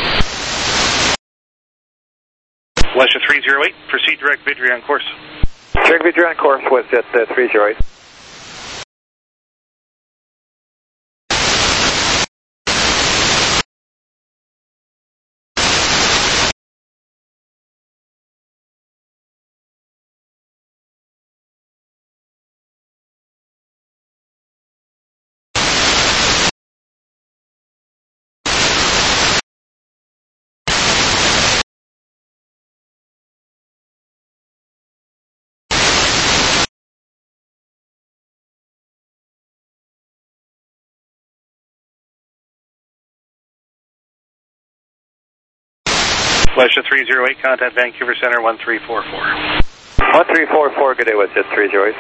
WestJet 308, proceed direct Vidri on course. Direct Vidri on course, WestJet 308. WestJet 308, contact Vancouver Center 1344. 1344, good day, WestJet 308.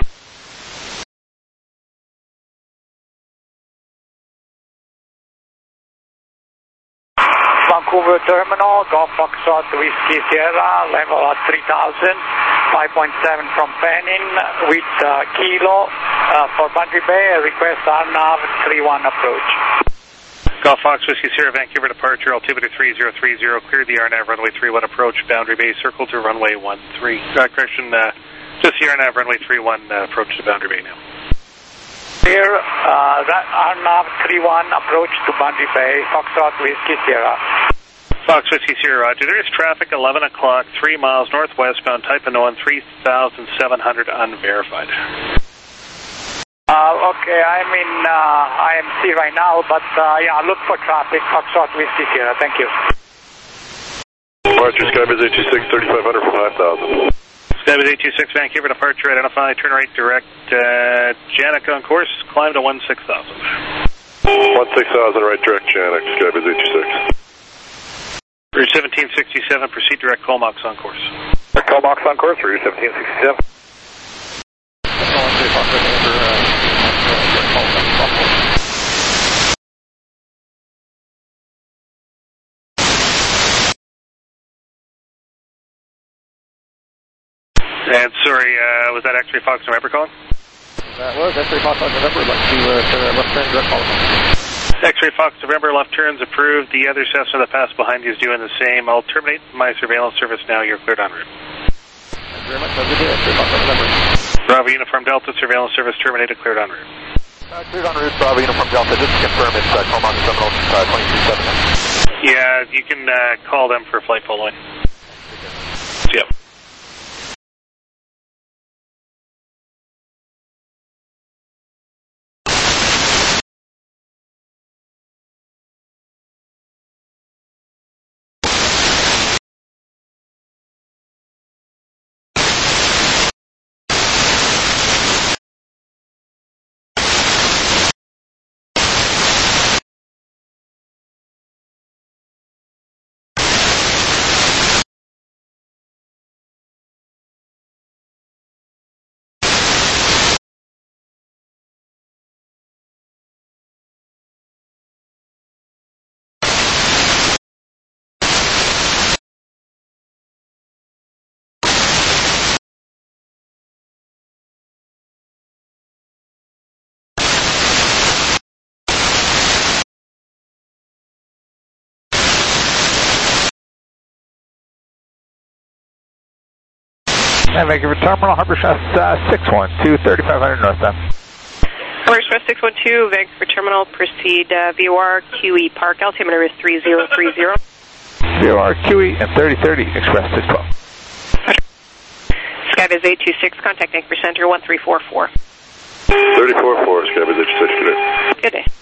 Vancouver Terminal, Golf Foxtrot Whiskey Sierra, level at 3000, 5.7 from Penin with Kilo for Bantry Bay, request RNAV 31 approach. Golf Fox Whiskey Sierra, Vancouver departure, altimeter 3030, clear the RNAV runway 31 approach, Boundary Bay, circle to runway 13. Correction, just the RNAV runway 31 approach to Boundary Bay now. Clear RNAV 31 approach to Boundary Bay, Foxtrot Whiskey Sierra. Fox Whiskey Sierra, roger. There is traffic 11 o'clock, 3 miles northwestbound, Taipanoan 3700 unverified. Okay, I'm in IMC right now, but yeah, look for traffic, Foxtrot Whiskey Sierra. Thank you. Departure Skybiz 826, 3500 for 5000. Skybiz 826, Vancouver departure, identify, turn right, direct, Janek on course, climb to 16,000. 16,000, right direct Janek, Skybiz 826. Route 1767, proceed direct Comox on course. Comox on course, Route 1767. And sorry, was that X-Ray Fox November calling? That was X-Ray Fox November, left turn direct Comox. X-Ray Fox November, left turns approved. The other Cessna that passed behind you is doing the same. I'll terminate my surveillance service now. You're cleared en route. Thank you very much. Have a good day. X-Ray Fox November. Bravo Uniform Delta, surveillance service terminated, cleared en route. Cleared en route, Bravo Uniform Delta. Just to confirm, it's Comox Terminal 237. Yeah, you can call them for flight following. Yep. And Vancouver Terminal, Harbor Express 612, 3500 northbound. Harbor Express 612, Vancouver Terminal, proceed VOR QE Park, altimeter is 3030. VOR QE and 3030, Express 612. Skybiz 826, contact Vancouver Center 1344. 344, Skybiz 826, good day.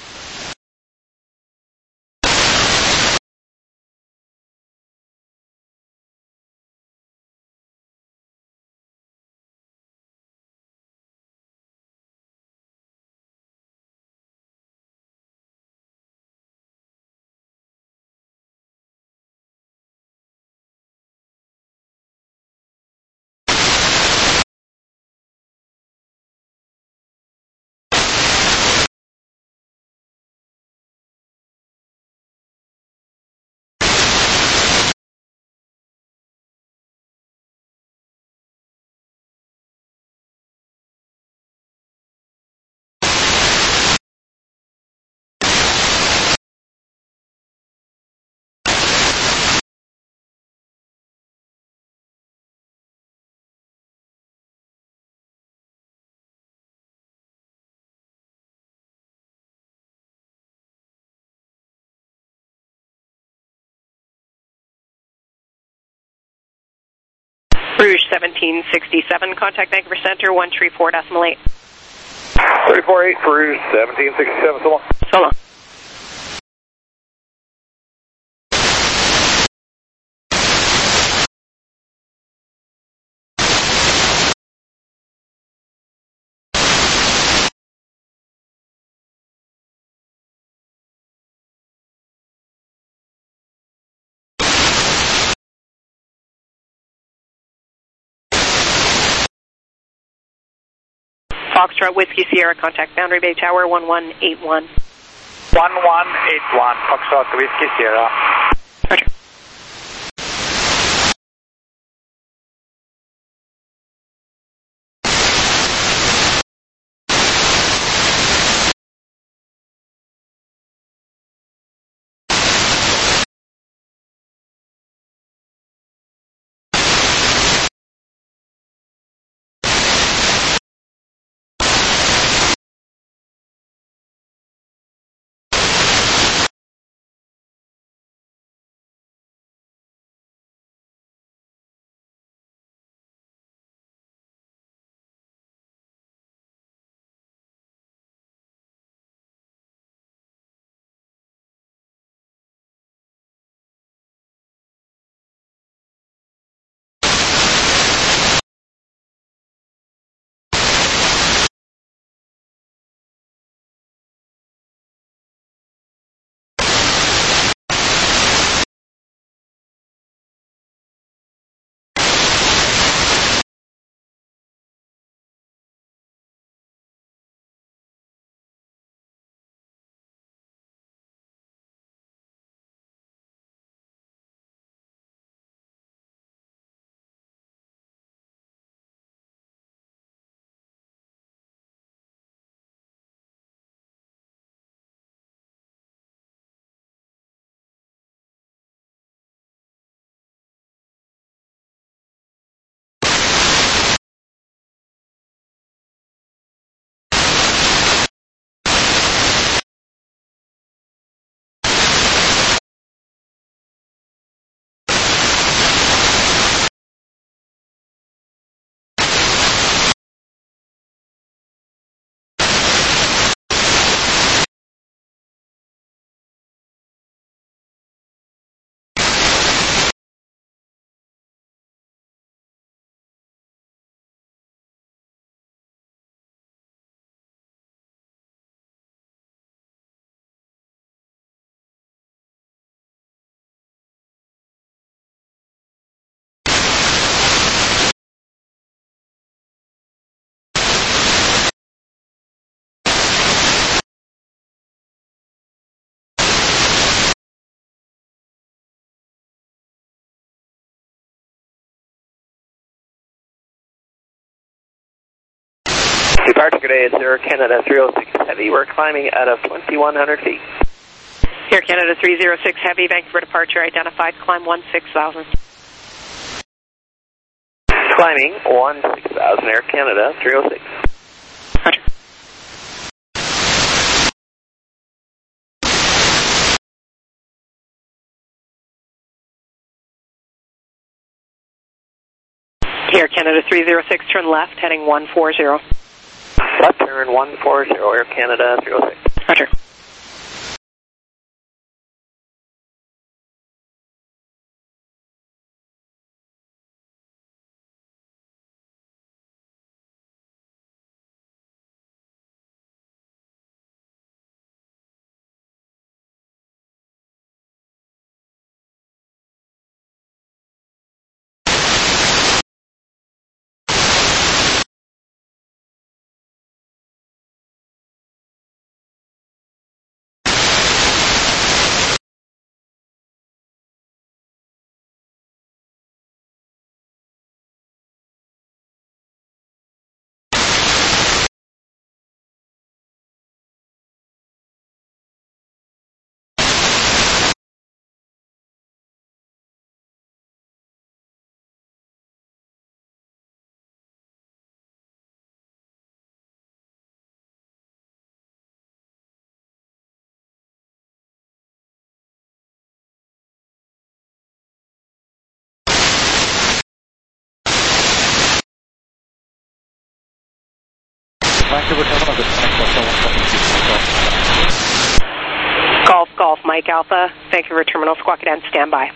Rouge 1767, contact Vancouver Center 134.8. 348 for Rouge 1767, so long. So long. Foxtrot Whiskey Sierra, contact Boundary Bay Tower 1181. 1181, Foxtrot Whiskey Sierra. Roger. Departure today is Air Canada 306 Heavy. We're climbing out of 2,100 feet. Air Canada 306 Heavy, Vancouver departure identified, climb 16,000. Climbing 16,000, Air Canada 306. Roger. Air Canada 306, turn left, heading 140. Left turn 140, Air Canada 306. Roger. Golf, Mike Alpha, Vancouver Terminal, Squawkadan, standby.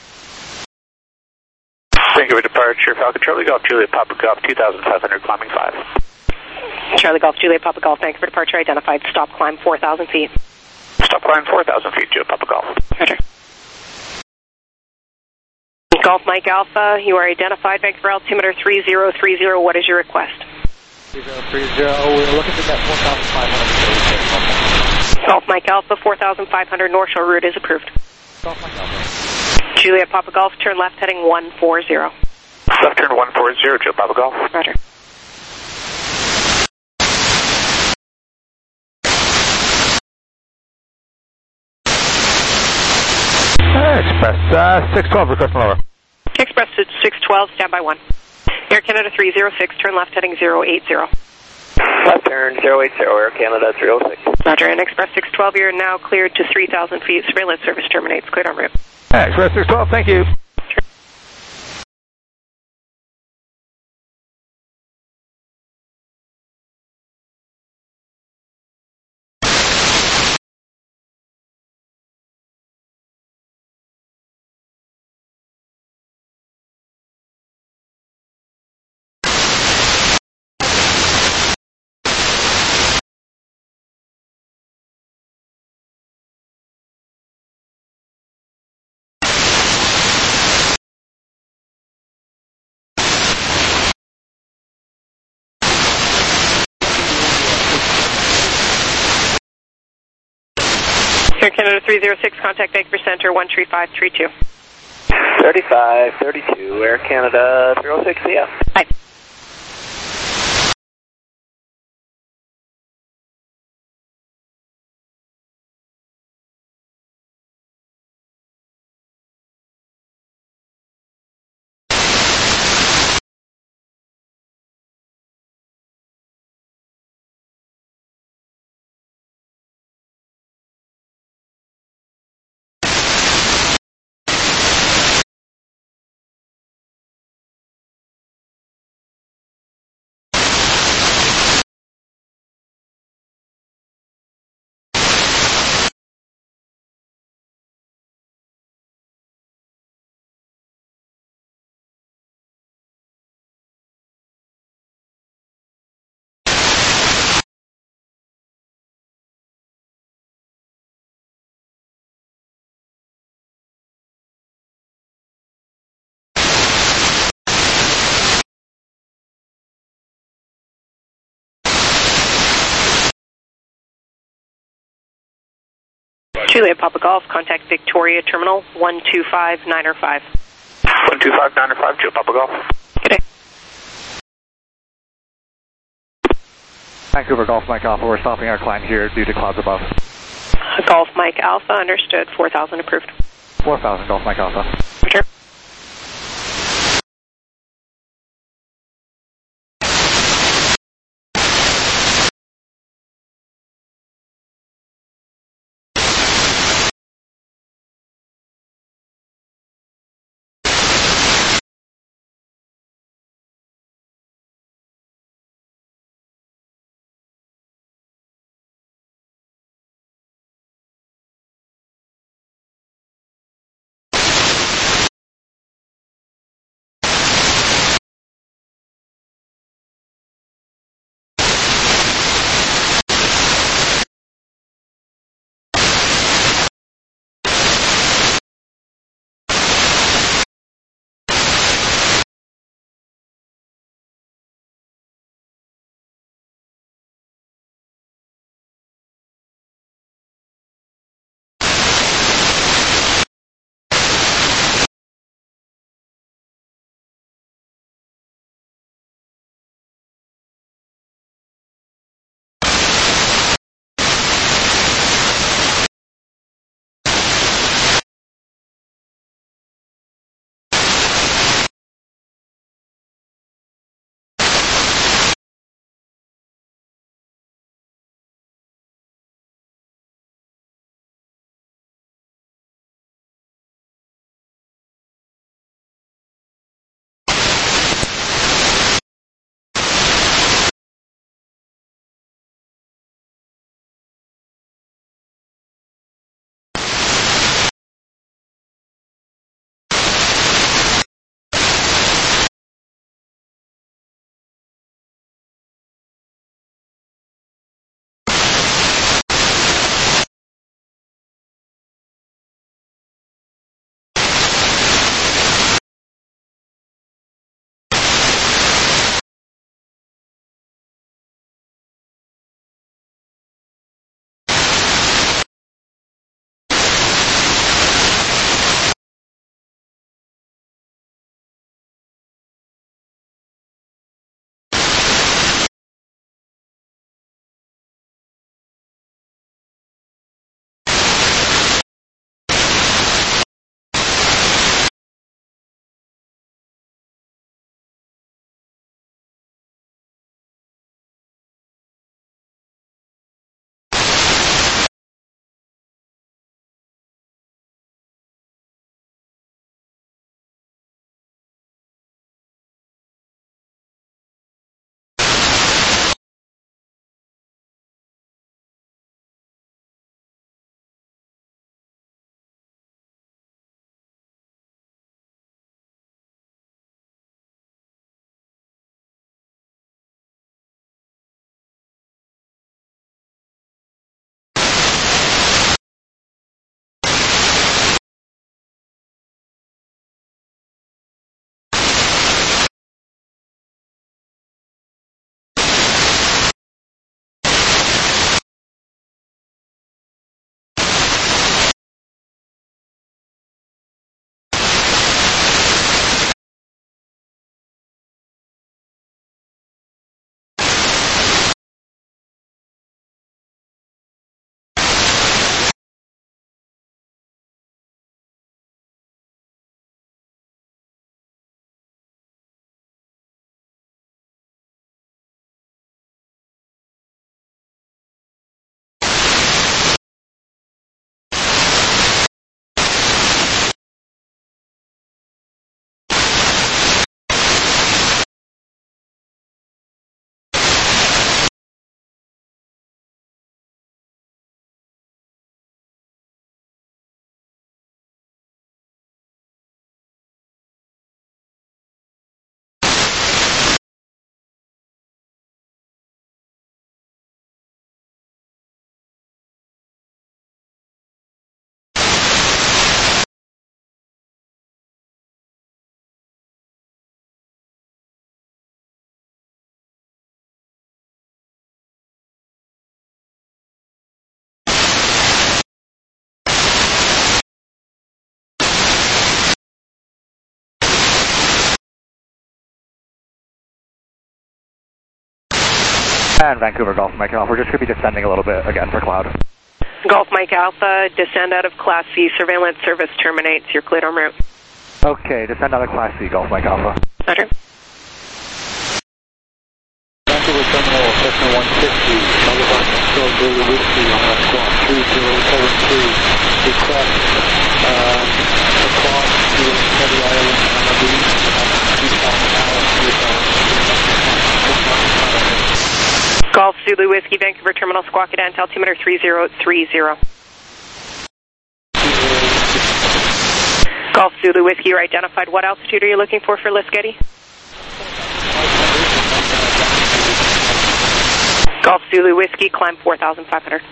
Vancouver departure, Falcon Charlie Golf, Juliet Papa Golf, 2,500, climbing 5. Charlie Golf, Juliet Papa Golf, Vancouver departure identified, stop climb 4,000 feet. Stop climb 4,000 feet, Juliet Papa Golf. Roger. Golf Mike Alpha, you are identified, Vancouver altimeter 3030, what is your request? 3030, we're looking to get 4,500. Golf Mike Alpha, 4,500 North Shore route is approved. Golf Mike Alpha. Juliet Papa Golf, turn left heading 140. Left turn 140, Joe Papa Golf. Roger. Express 612, requesting lower. Express 612, standby 1. Air Canada 306, turn left heading 080. Left turn 080, Air Canada 306. Roger, and Express 612, you're now cleared to 3,000 feet. Surveillance service terminates. Cleared en route. Express 612, thank you. Air Canada 306, contact Vancouver Center 13532. 3532, Air Canada 306, yeah. Hi. Juliet Papa Golf, contact Victoria Terminal 125-905. 125-905, Joe Papa Golf. Good day. Vancouver Golf Mike Alpha, we're stopping our climb here due to clouds above. Golf Mike Alpha, understood. 4,000 approved. 4,000 Golf Mike Alpha. Roger. And Vancouver Golf Mike Alpha, we're just going to be descending a little bit again for cloud. Golf Mike Alpha, descend out of Class C, surveillance service terminates, you're cleared en route. Okay, descend out of Class C, Golf Mike Alpha. Roger. Vancouver Terminal, Cessna 150, Motherbuck, Control, Daily Whiskey, on our squawk 3072, request across to Heavy Island on the beach, eastbound Golf Zulu Whiskey, Vancouver Terminal, squawk at altimeter 3030. Golf Zulu Whiskey, you're identified. What altitude are you looking for Lisketti? Golf Zulu Whiskey, climb 4,500.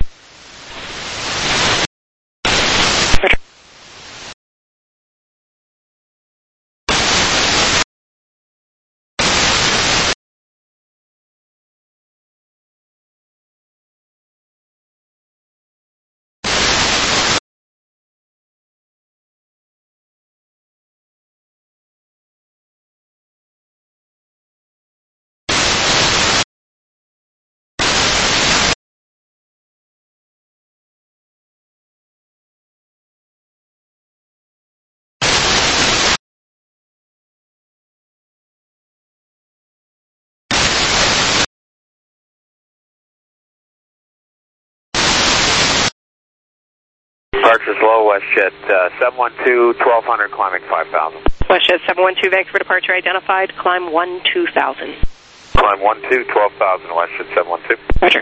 Departure's low, WestJet 712, 1200, climbing 5,000. WestJet 712, Vancouver departure identified, climb 12,000. Climb 12, 12,000, WestJet 712. Roger.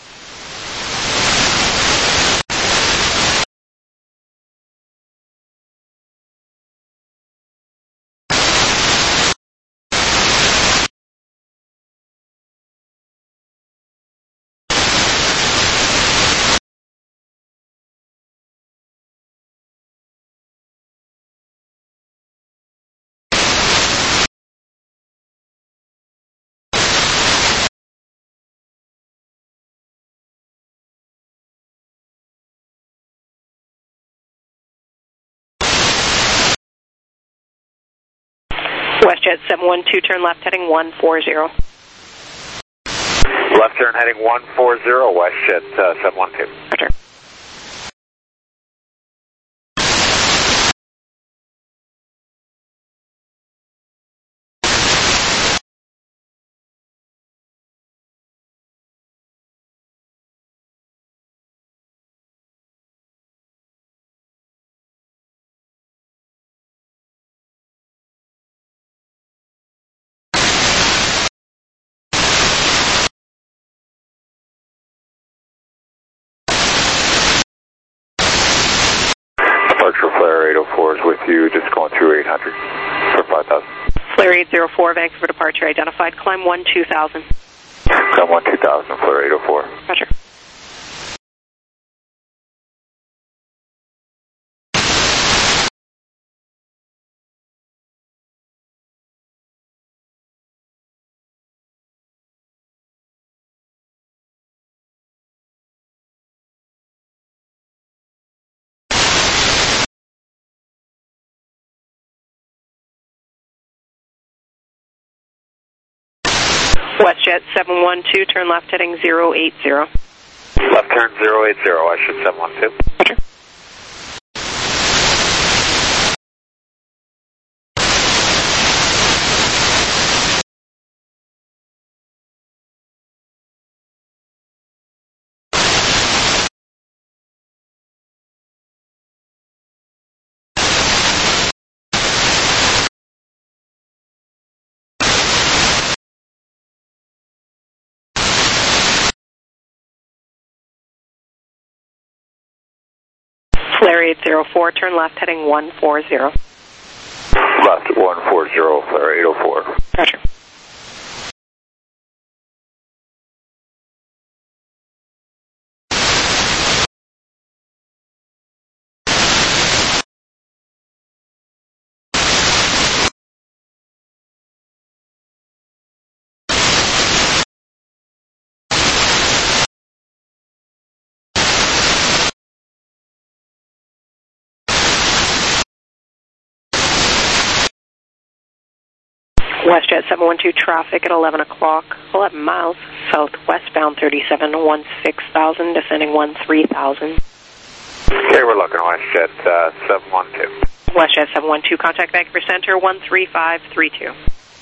WestJet 712, turn left heading 140. Left turn heading 140, WestJet 712. Roger. Departure Flare 804 is with you, just going through 800 for 5,000. Flare 804, Vancouver departure identified, climb 12,000. Climb 12,000, Flare 804. Roger. WestJet 712, turn left heading 080. Left turn 080, WestJet 712. Roger. Flare 804, turn left heading 140. Left 140, Flare 804. Roger. WestJet 712 traffic at 11 o'clock, 11 miles, southwestbound 3716,000, descending 13,000. Okay, we're looking WestJet 712. WestJet 712, contact Vancouver Center 13532.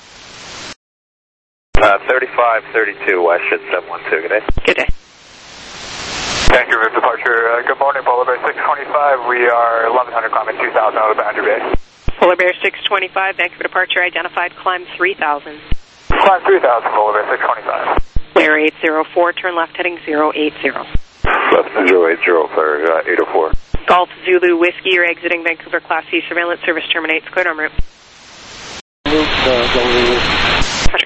3532, WestJet 712, good day. Good day. Vancouver departure, good morning, Polar Bear 625, we are 1100 climbing 2000 out of Boundary Bay. Polar Bear 625, Vancouver departure identified, climb 3000. Climb 3000, Polar Bear 625. Flare 804, turn left heading 080. Left 080, flare 804. Golf Zulu Whiskey, you're exiting Vancouver Class C surveillance service terminates, cleared en route. Roger.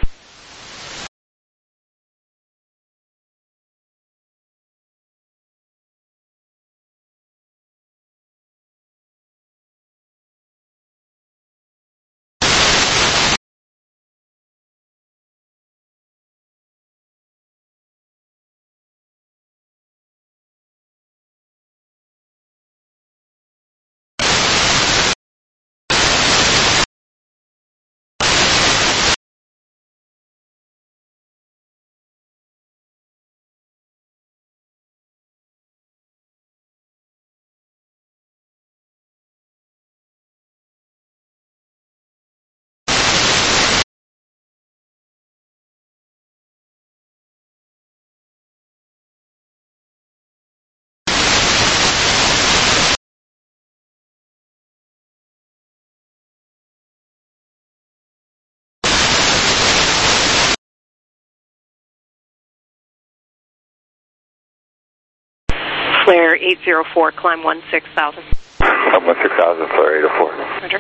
Flare 804, climb 16,000. Climb 16,000, flare 804. Roger.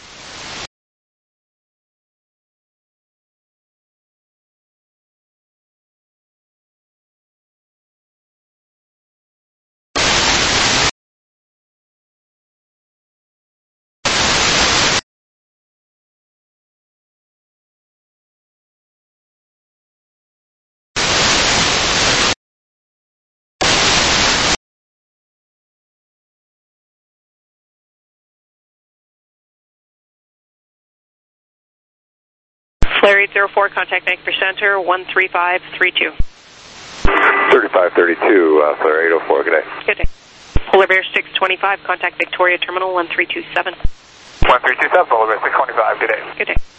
Flare 804, contact Vancouver Center 13532. 3532, flare 804, good day. Good day. Polar Bear 625, contact Victoria Terminal 1327. 1327, Polar Bear 625, good day. Good day.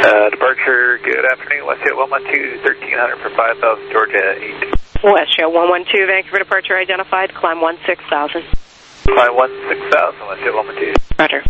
Departure, good afternoon. WestJet 112, 1300 for 5,000, Georgia 8. WestJet 112, Vancouver departure identified, climb 16,000. Climb 16,000, WestJet 112. Roger.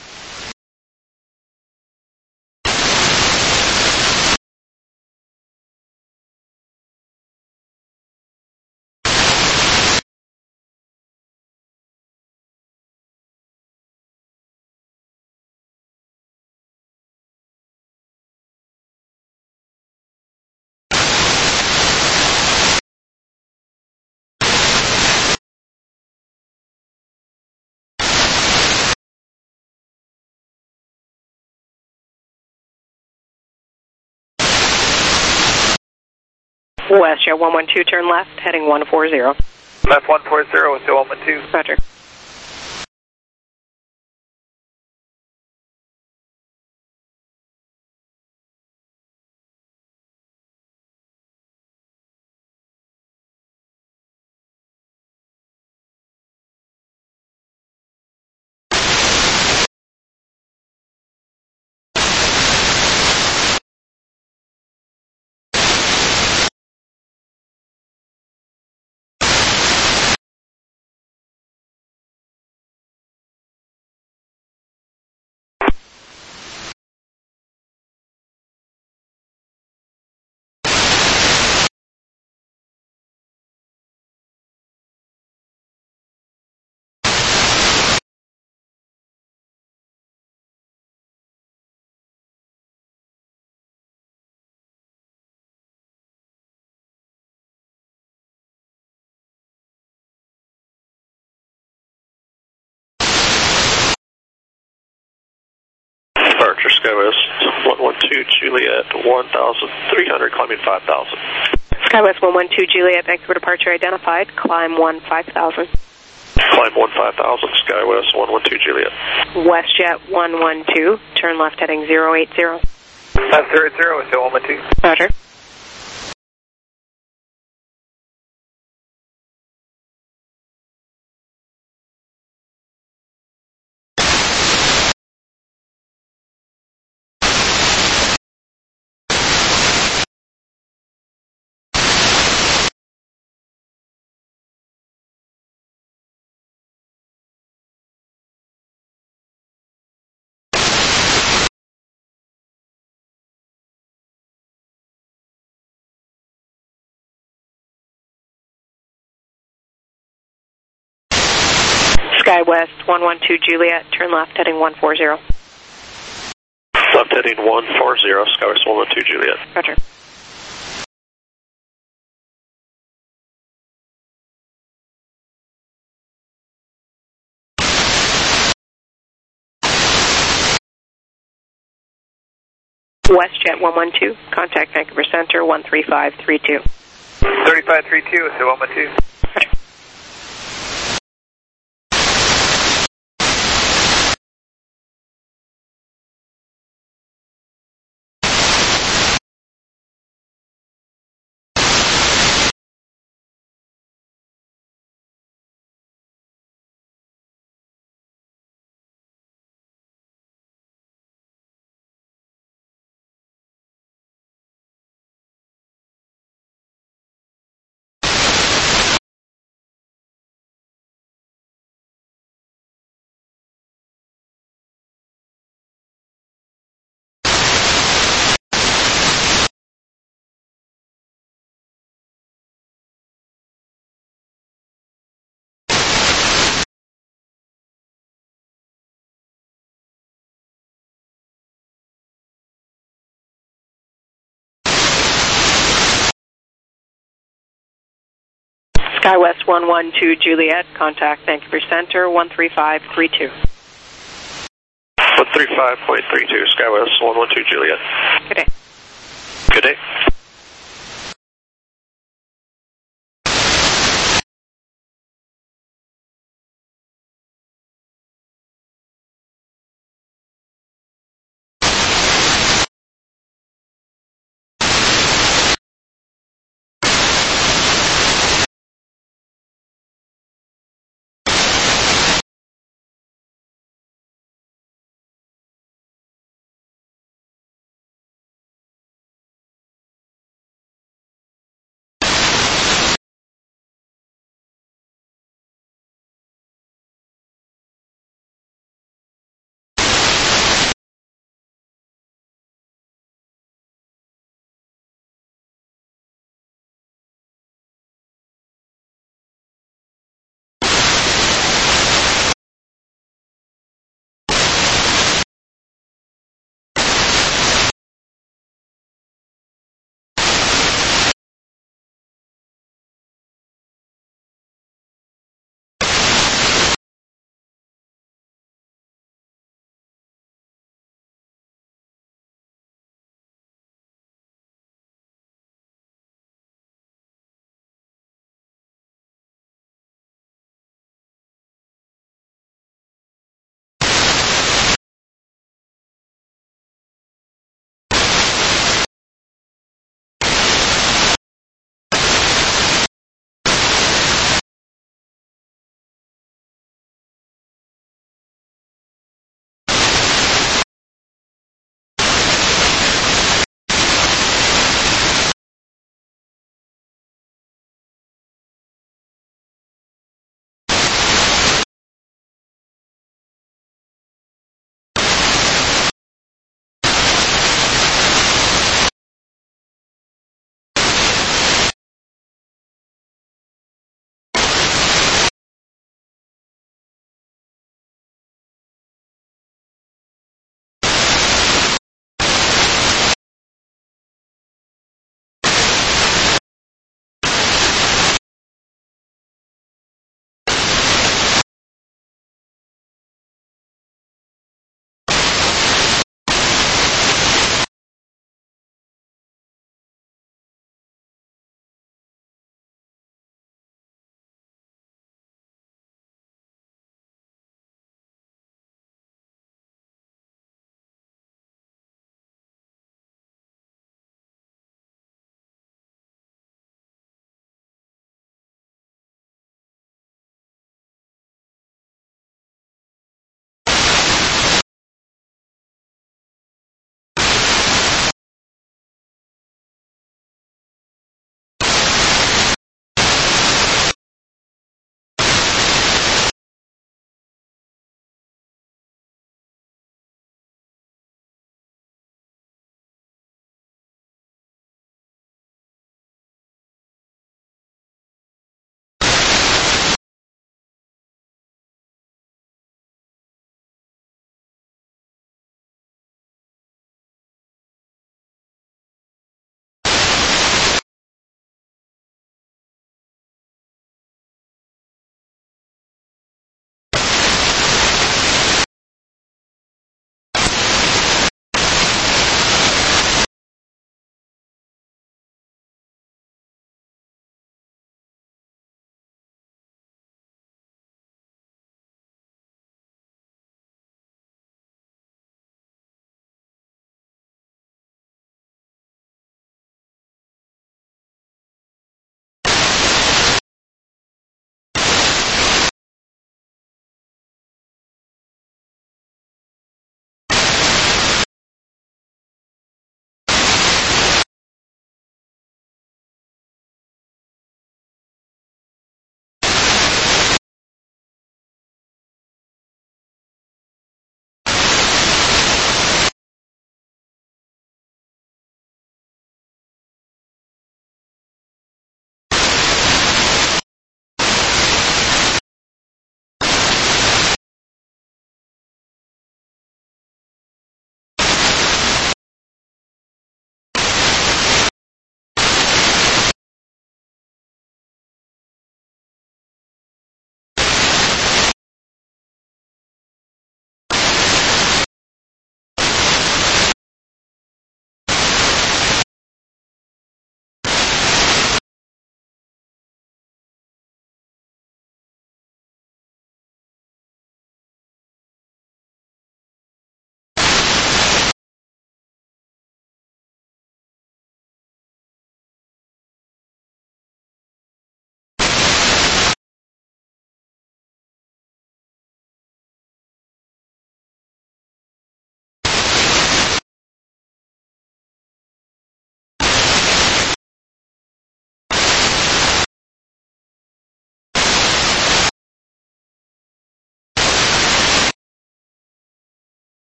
WestJet 112, turn left, heading 140. Left 140, WestJet 112. Roger. Departure SkyWest 112 Juliet 1,300, climbing 5,000. SkyWest 112 Juliet, Vancouver departure identified, climb 15,000. Climb 15,000, SkyWest 112 Juliet. WestJet 112, turn left heading 080. Left 080, WestJet 112. Roger. SkyWest 112 Juliet, turn left heading 140. Left heading 140, SkyWest 112 Juliet. Roger. WestJet 112, contact Vancouver Center 13532. 3532, WestJet 112. Roger. SkyWest 112 Juliet, contact Vancouver Center 13532. 135.32, SkyWest 112 Juliet. Good day. Good day.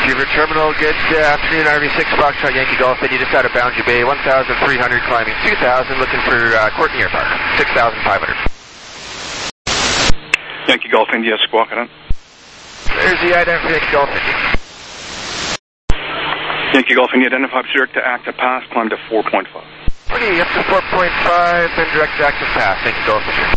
Vancouver Terminal, good afternoon, RV6 Foxtrot Yankee Golf India, just out of Boundary Bay, 1,300, climbing 2,000, looking for Courtney Air Park, 6,500. Yankee Golf India, Squawk it in. There's the ident for Yankee Golf India. Yankee Golf India, identified direct to active pass, climb to 4.5. Okay, up to 4.5, then direct to active pass, Yankee Golf India.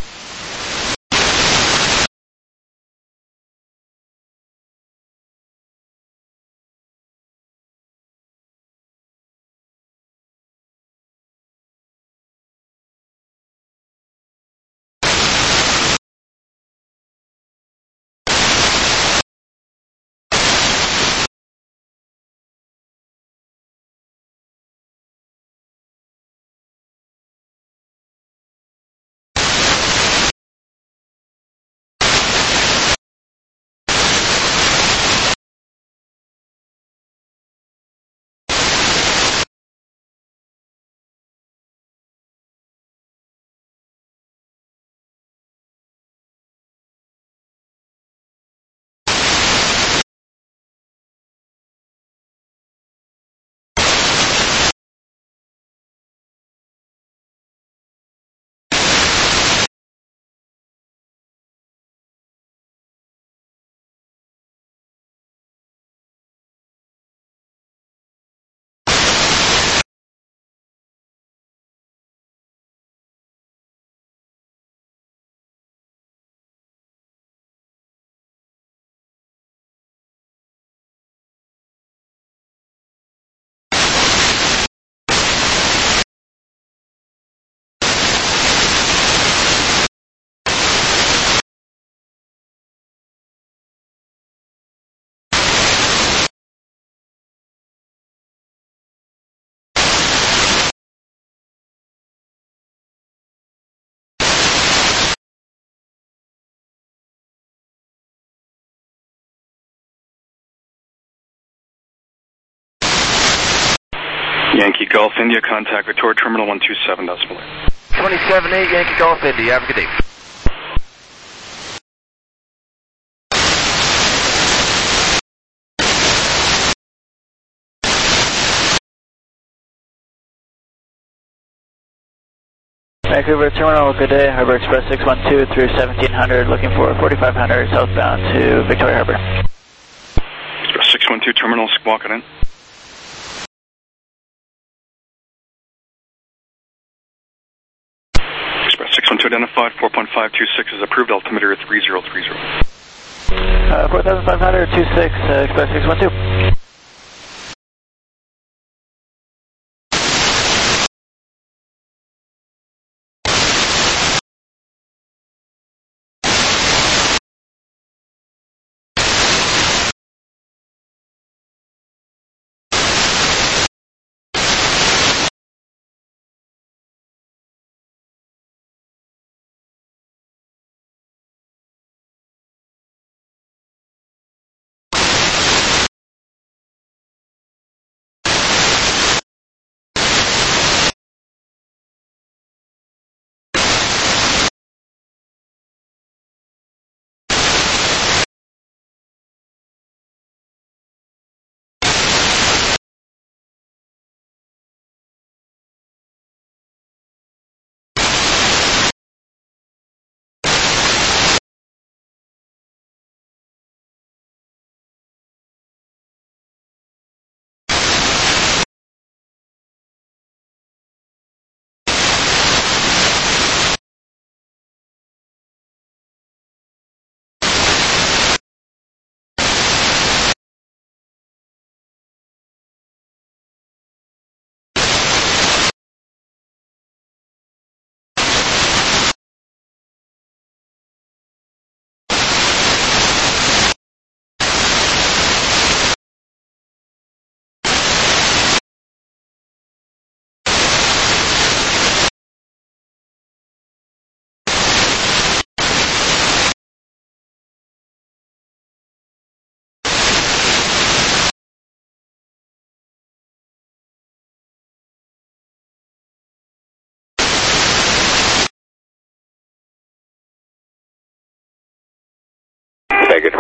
Yankee Golf India, contact Victoria Terminal 127.8. 27.8, Yankee Golf India, have a good day. Vancouver Terminal, good day. Harbor Express 612 through 1700, looking for 4500 southbound to Victoria Harbor. Express 612 Terminal, Squawk it in. Express 612 identified, 4.526 is approved, altimeter 3030. 4500, 26, Express 612.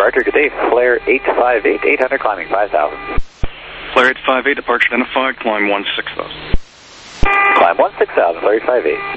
departure, good day. Flare 858, 800 climbing 5,000. Flare 858, departure identified, climb 16,000. Climb 16,000, Flare 858.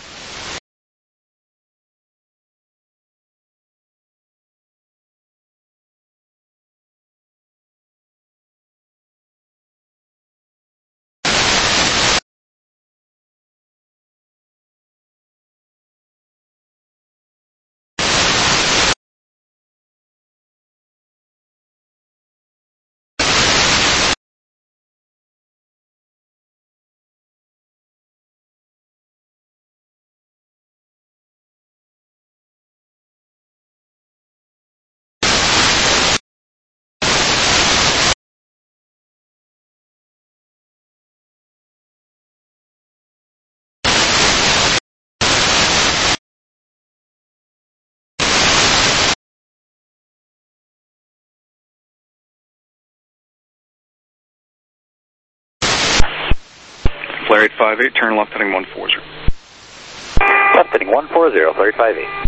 Flare 858, turn left heading 140. Left heading 140, Flare 858.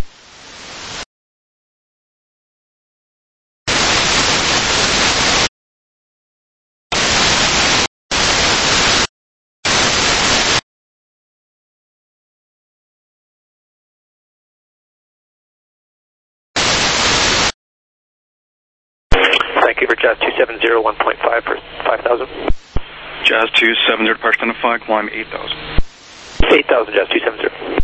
Thank you for Jazz 270, 1.5 for 5,000. Jazz 270, departure identified, climb 8,000. 8,000, Jazz 270.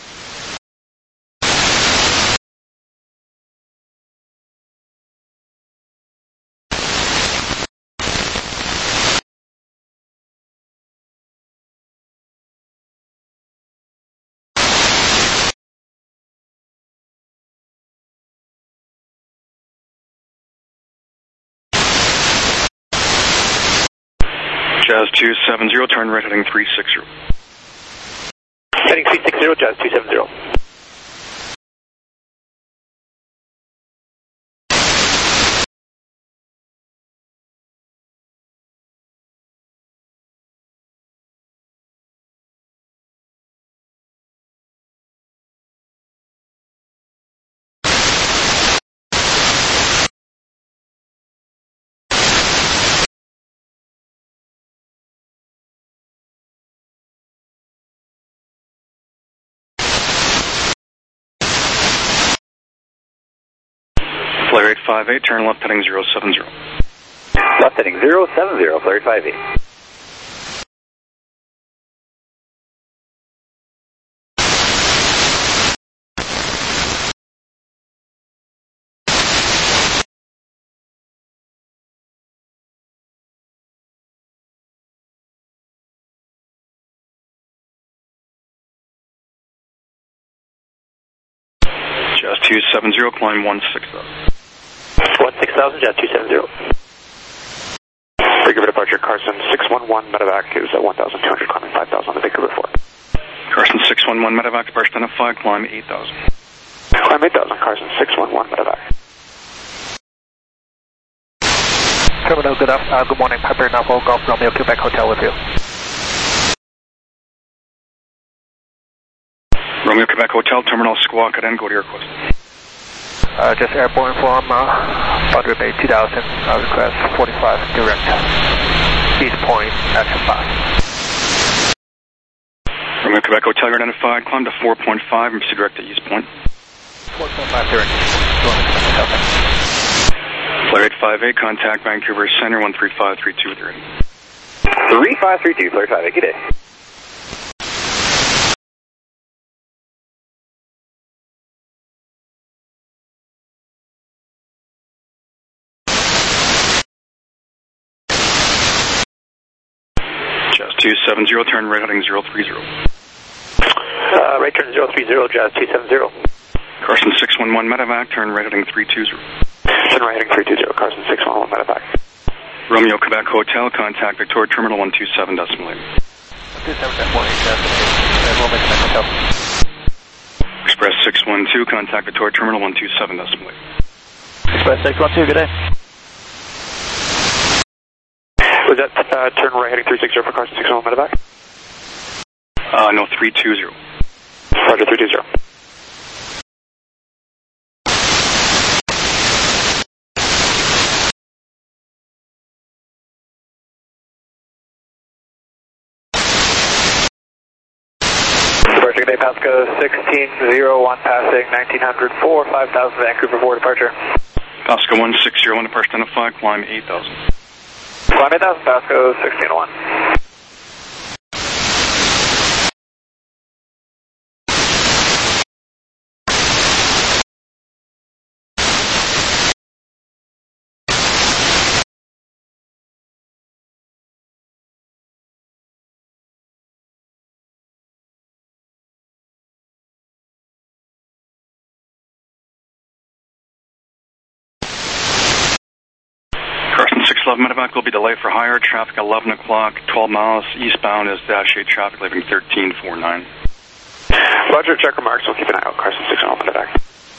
Jazz 270, turn right heading 360. Heading 360, Jazz 270. Flare 858, turn left heading 070. Left heading 070, Flare 858. Jazz 270, climb 16,000. 16,000, Jazz 270. Vancouver departure, Carson 611, medevac is at 1,200, climbing 5,000 on the Vancouver Fort. Carson 611, medevac, departure identified, climb 8,000. Climb 8,000, Carson 611, medevac. Terminal, good morning. Piper Norfolk Golf Romeo Quebec Hotel with you. Romeo Quebec Hotel, Terminal Squawk at N, go to your request. Just airborne from Boundary Bay 2000, request 45 direct. East Point, action 5. Romeo Quebec Hotel, you're identified, climb to 4.5 and proceed direct to East Point. 4.5 direct. Flare 858, contact Vancouver Center 13532 there. 3532, Flare 858, good day. Jazz 270, turn right heading 030. Right turn 030, Jazz 270. Carson 611, medevac, turn right heading 320. Turn right heading 320, Carson 611, medevac. Romeo Quebec Hotel, contact Victoria Terminal 127 decimal 8. 127.8, Express 612, contact Victoria Terminal 127 decimal 8. Express 612, good day. Was that turn right heading 360 for Carson 611, medevac? No, 320. Roger, 320. day, Pasco 1601, passing 1900 for 5000 Vancouver for departure. Pasco 1601, departure identified, climb 8000. Climb 8000, Pasco 1601. Carson 611, medevac will be delayed for higher. Traffic 11 o'clock, 12 miles eastbound is Dash 8 traffic, leaving 1349. Roger, check remarks. We'll keep an eye out. Carson 611, medevac.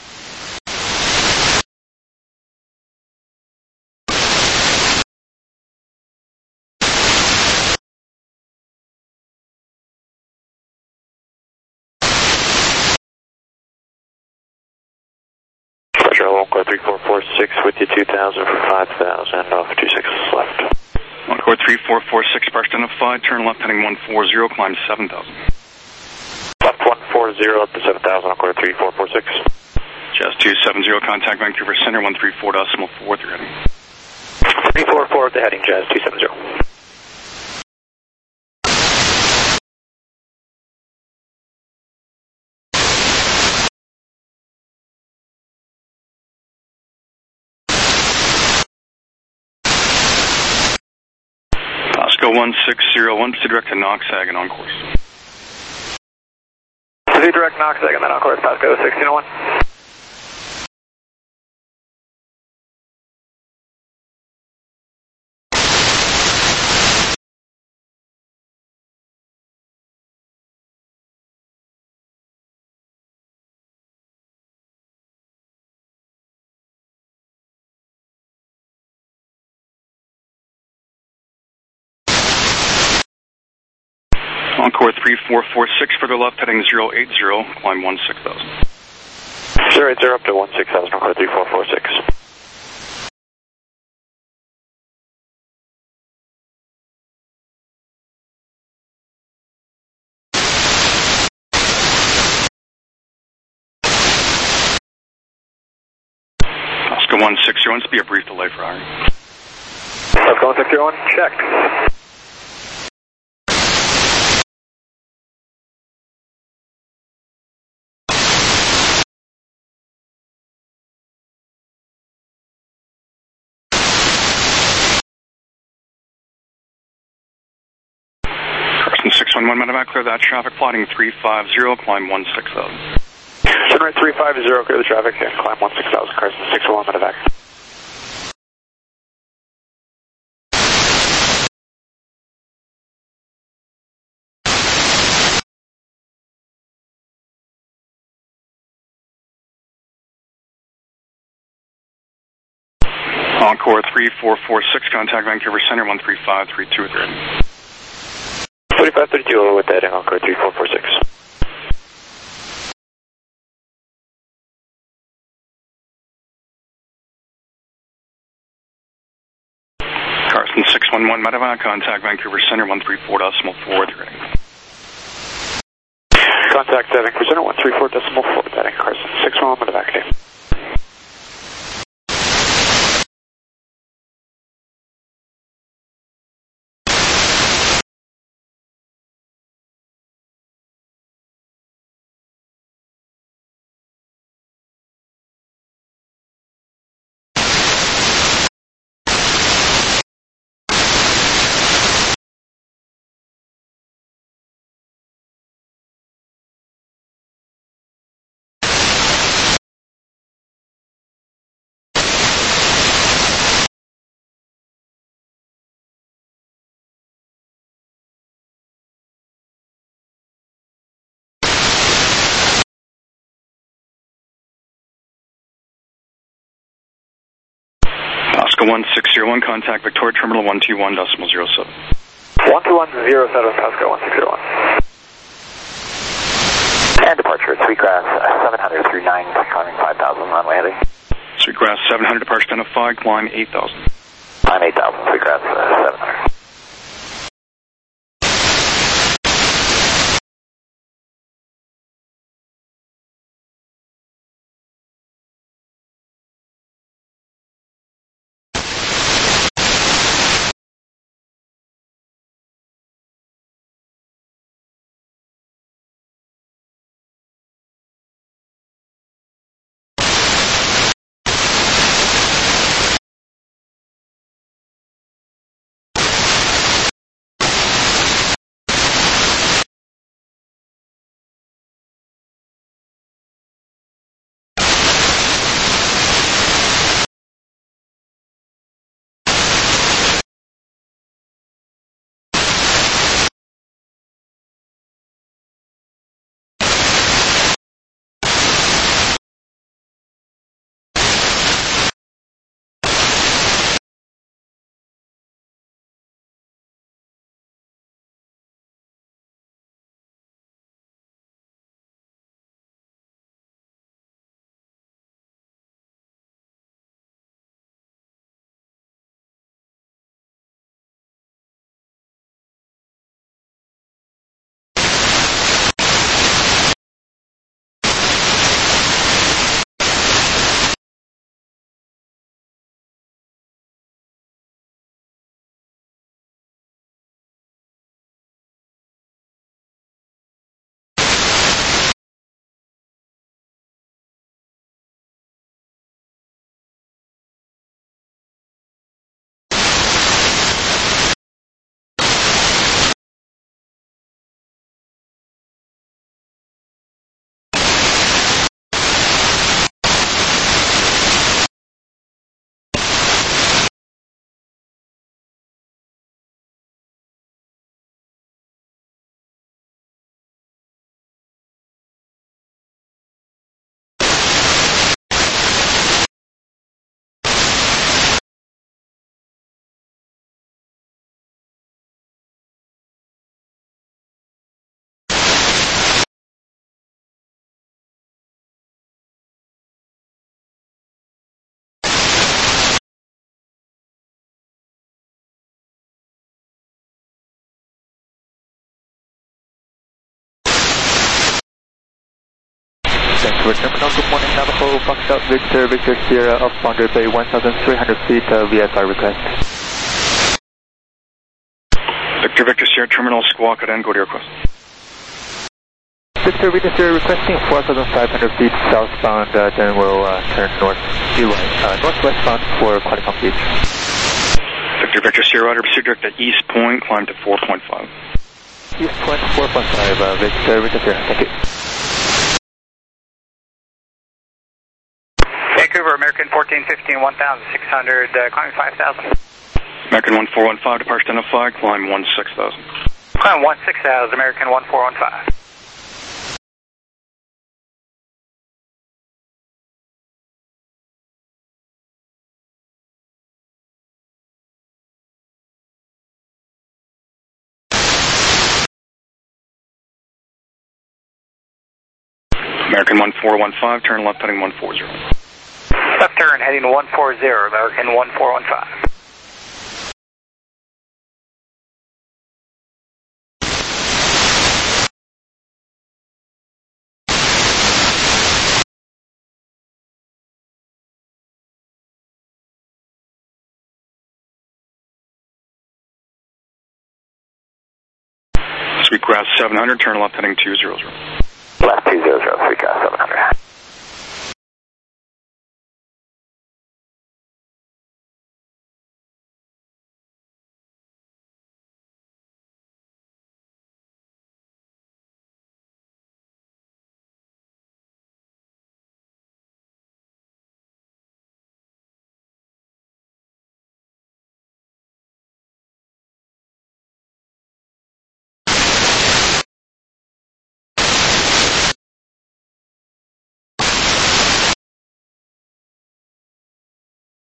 Roger, Encore 3446 with you 2000 for 5000 off 26 left. Encore 3446, departure identified, turn left heading 140, climb 7000. Left 140 up to 7000, Encore 3446. Jazz 270, contact Vancouver Center, 134.4 through heading. 344 at the heading, Jazz 270. Pasco 1601, to direct to Knoxhagen on course. Proceed direct Knoxhagen, then on course, Pasco 1601. Encore 3446, further left heading 080, climb 16000. 080 up to 16000, Encore 3446. Pasco 1601, this will be a brief delay for hiring. Pasco 1601, check. Carson 611, medevac, clear that traffic, plotting 350, climb 16000. Turn right 350, clear the traffic, and climb 16000, Carson 611, medevac. Encore 3446, contact Vancouver Center, 13532 at the heading. 4532 with the heading, Encore 3446. Carson 611, medevac, contact Vancouver Center, 134.4 at the heading. Contact Vancouver Center, 134.4 at the heading, Carson 611, medevac. Pasco 1601, contact Victoria Terminal 121.07. 12107, Pasco 1601. And departure at Sweetgrass 700 through 9, climbing 5000, runway heading. Sweetgrass 700, departure identified, climb 8000. Climb 8000, Sweetgrass 700. Vancouver Terminal, good morning, Navajo, Foxtrot, Victor Sierra of Boundary Bay, 1,300 feet, VFR request. Victor Sierra Terminal, Squawk, and go to your request. Victor Sierra requesting 4,500 feet southbound, then we'll turn northwestbound for Qualicum Beach. Victor Sierra, Rider, proceed direct to East Point, climb to 4.5. East Point 4.5, Victor Sierra, thank you. Vancouver, American 1415, 1,600, climbing 5,000. American 1415, departure identified, climb 16,000. Climb 16,000, American 1415. American 1415, turn left heading 140. Left turn heading 140, American 1415. Sweetgrass 700, turn left heading 200. Left 200, Sweetgrass 700.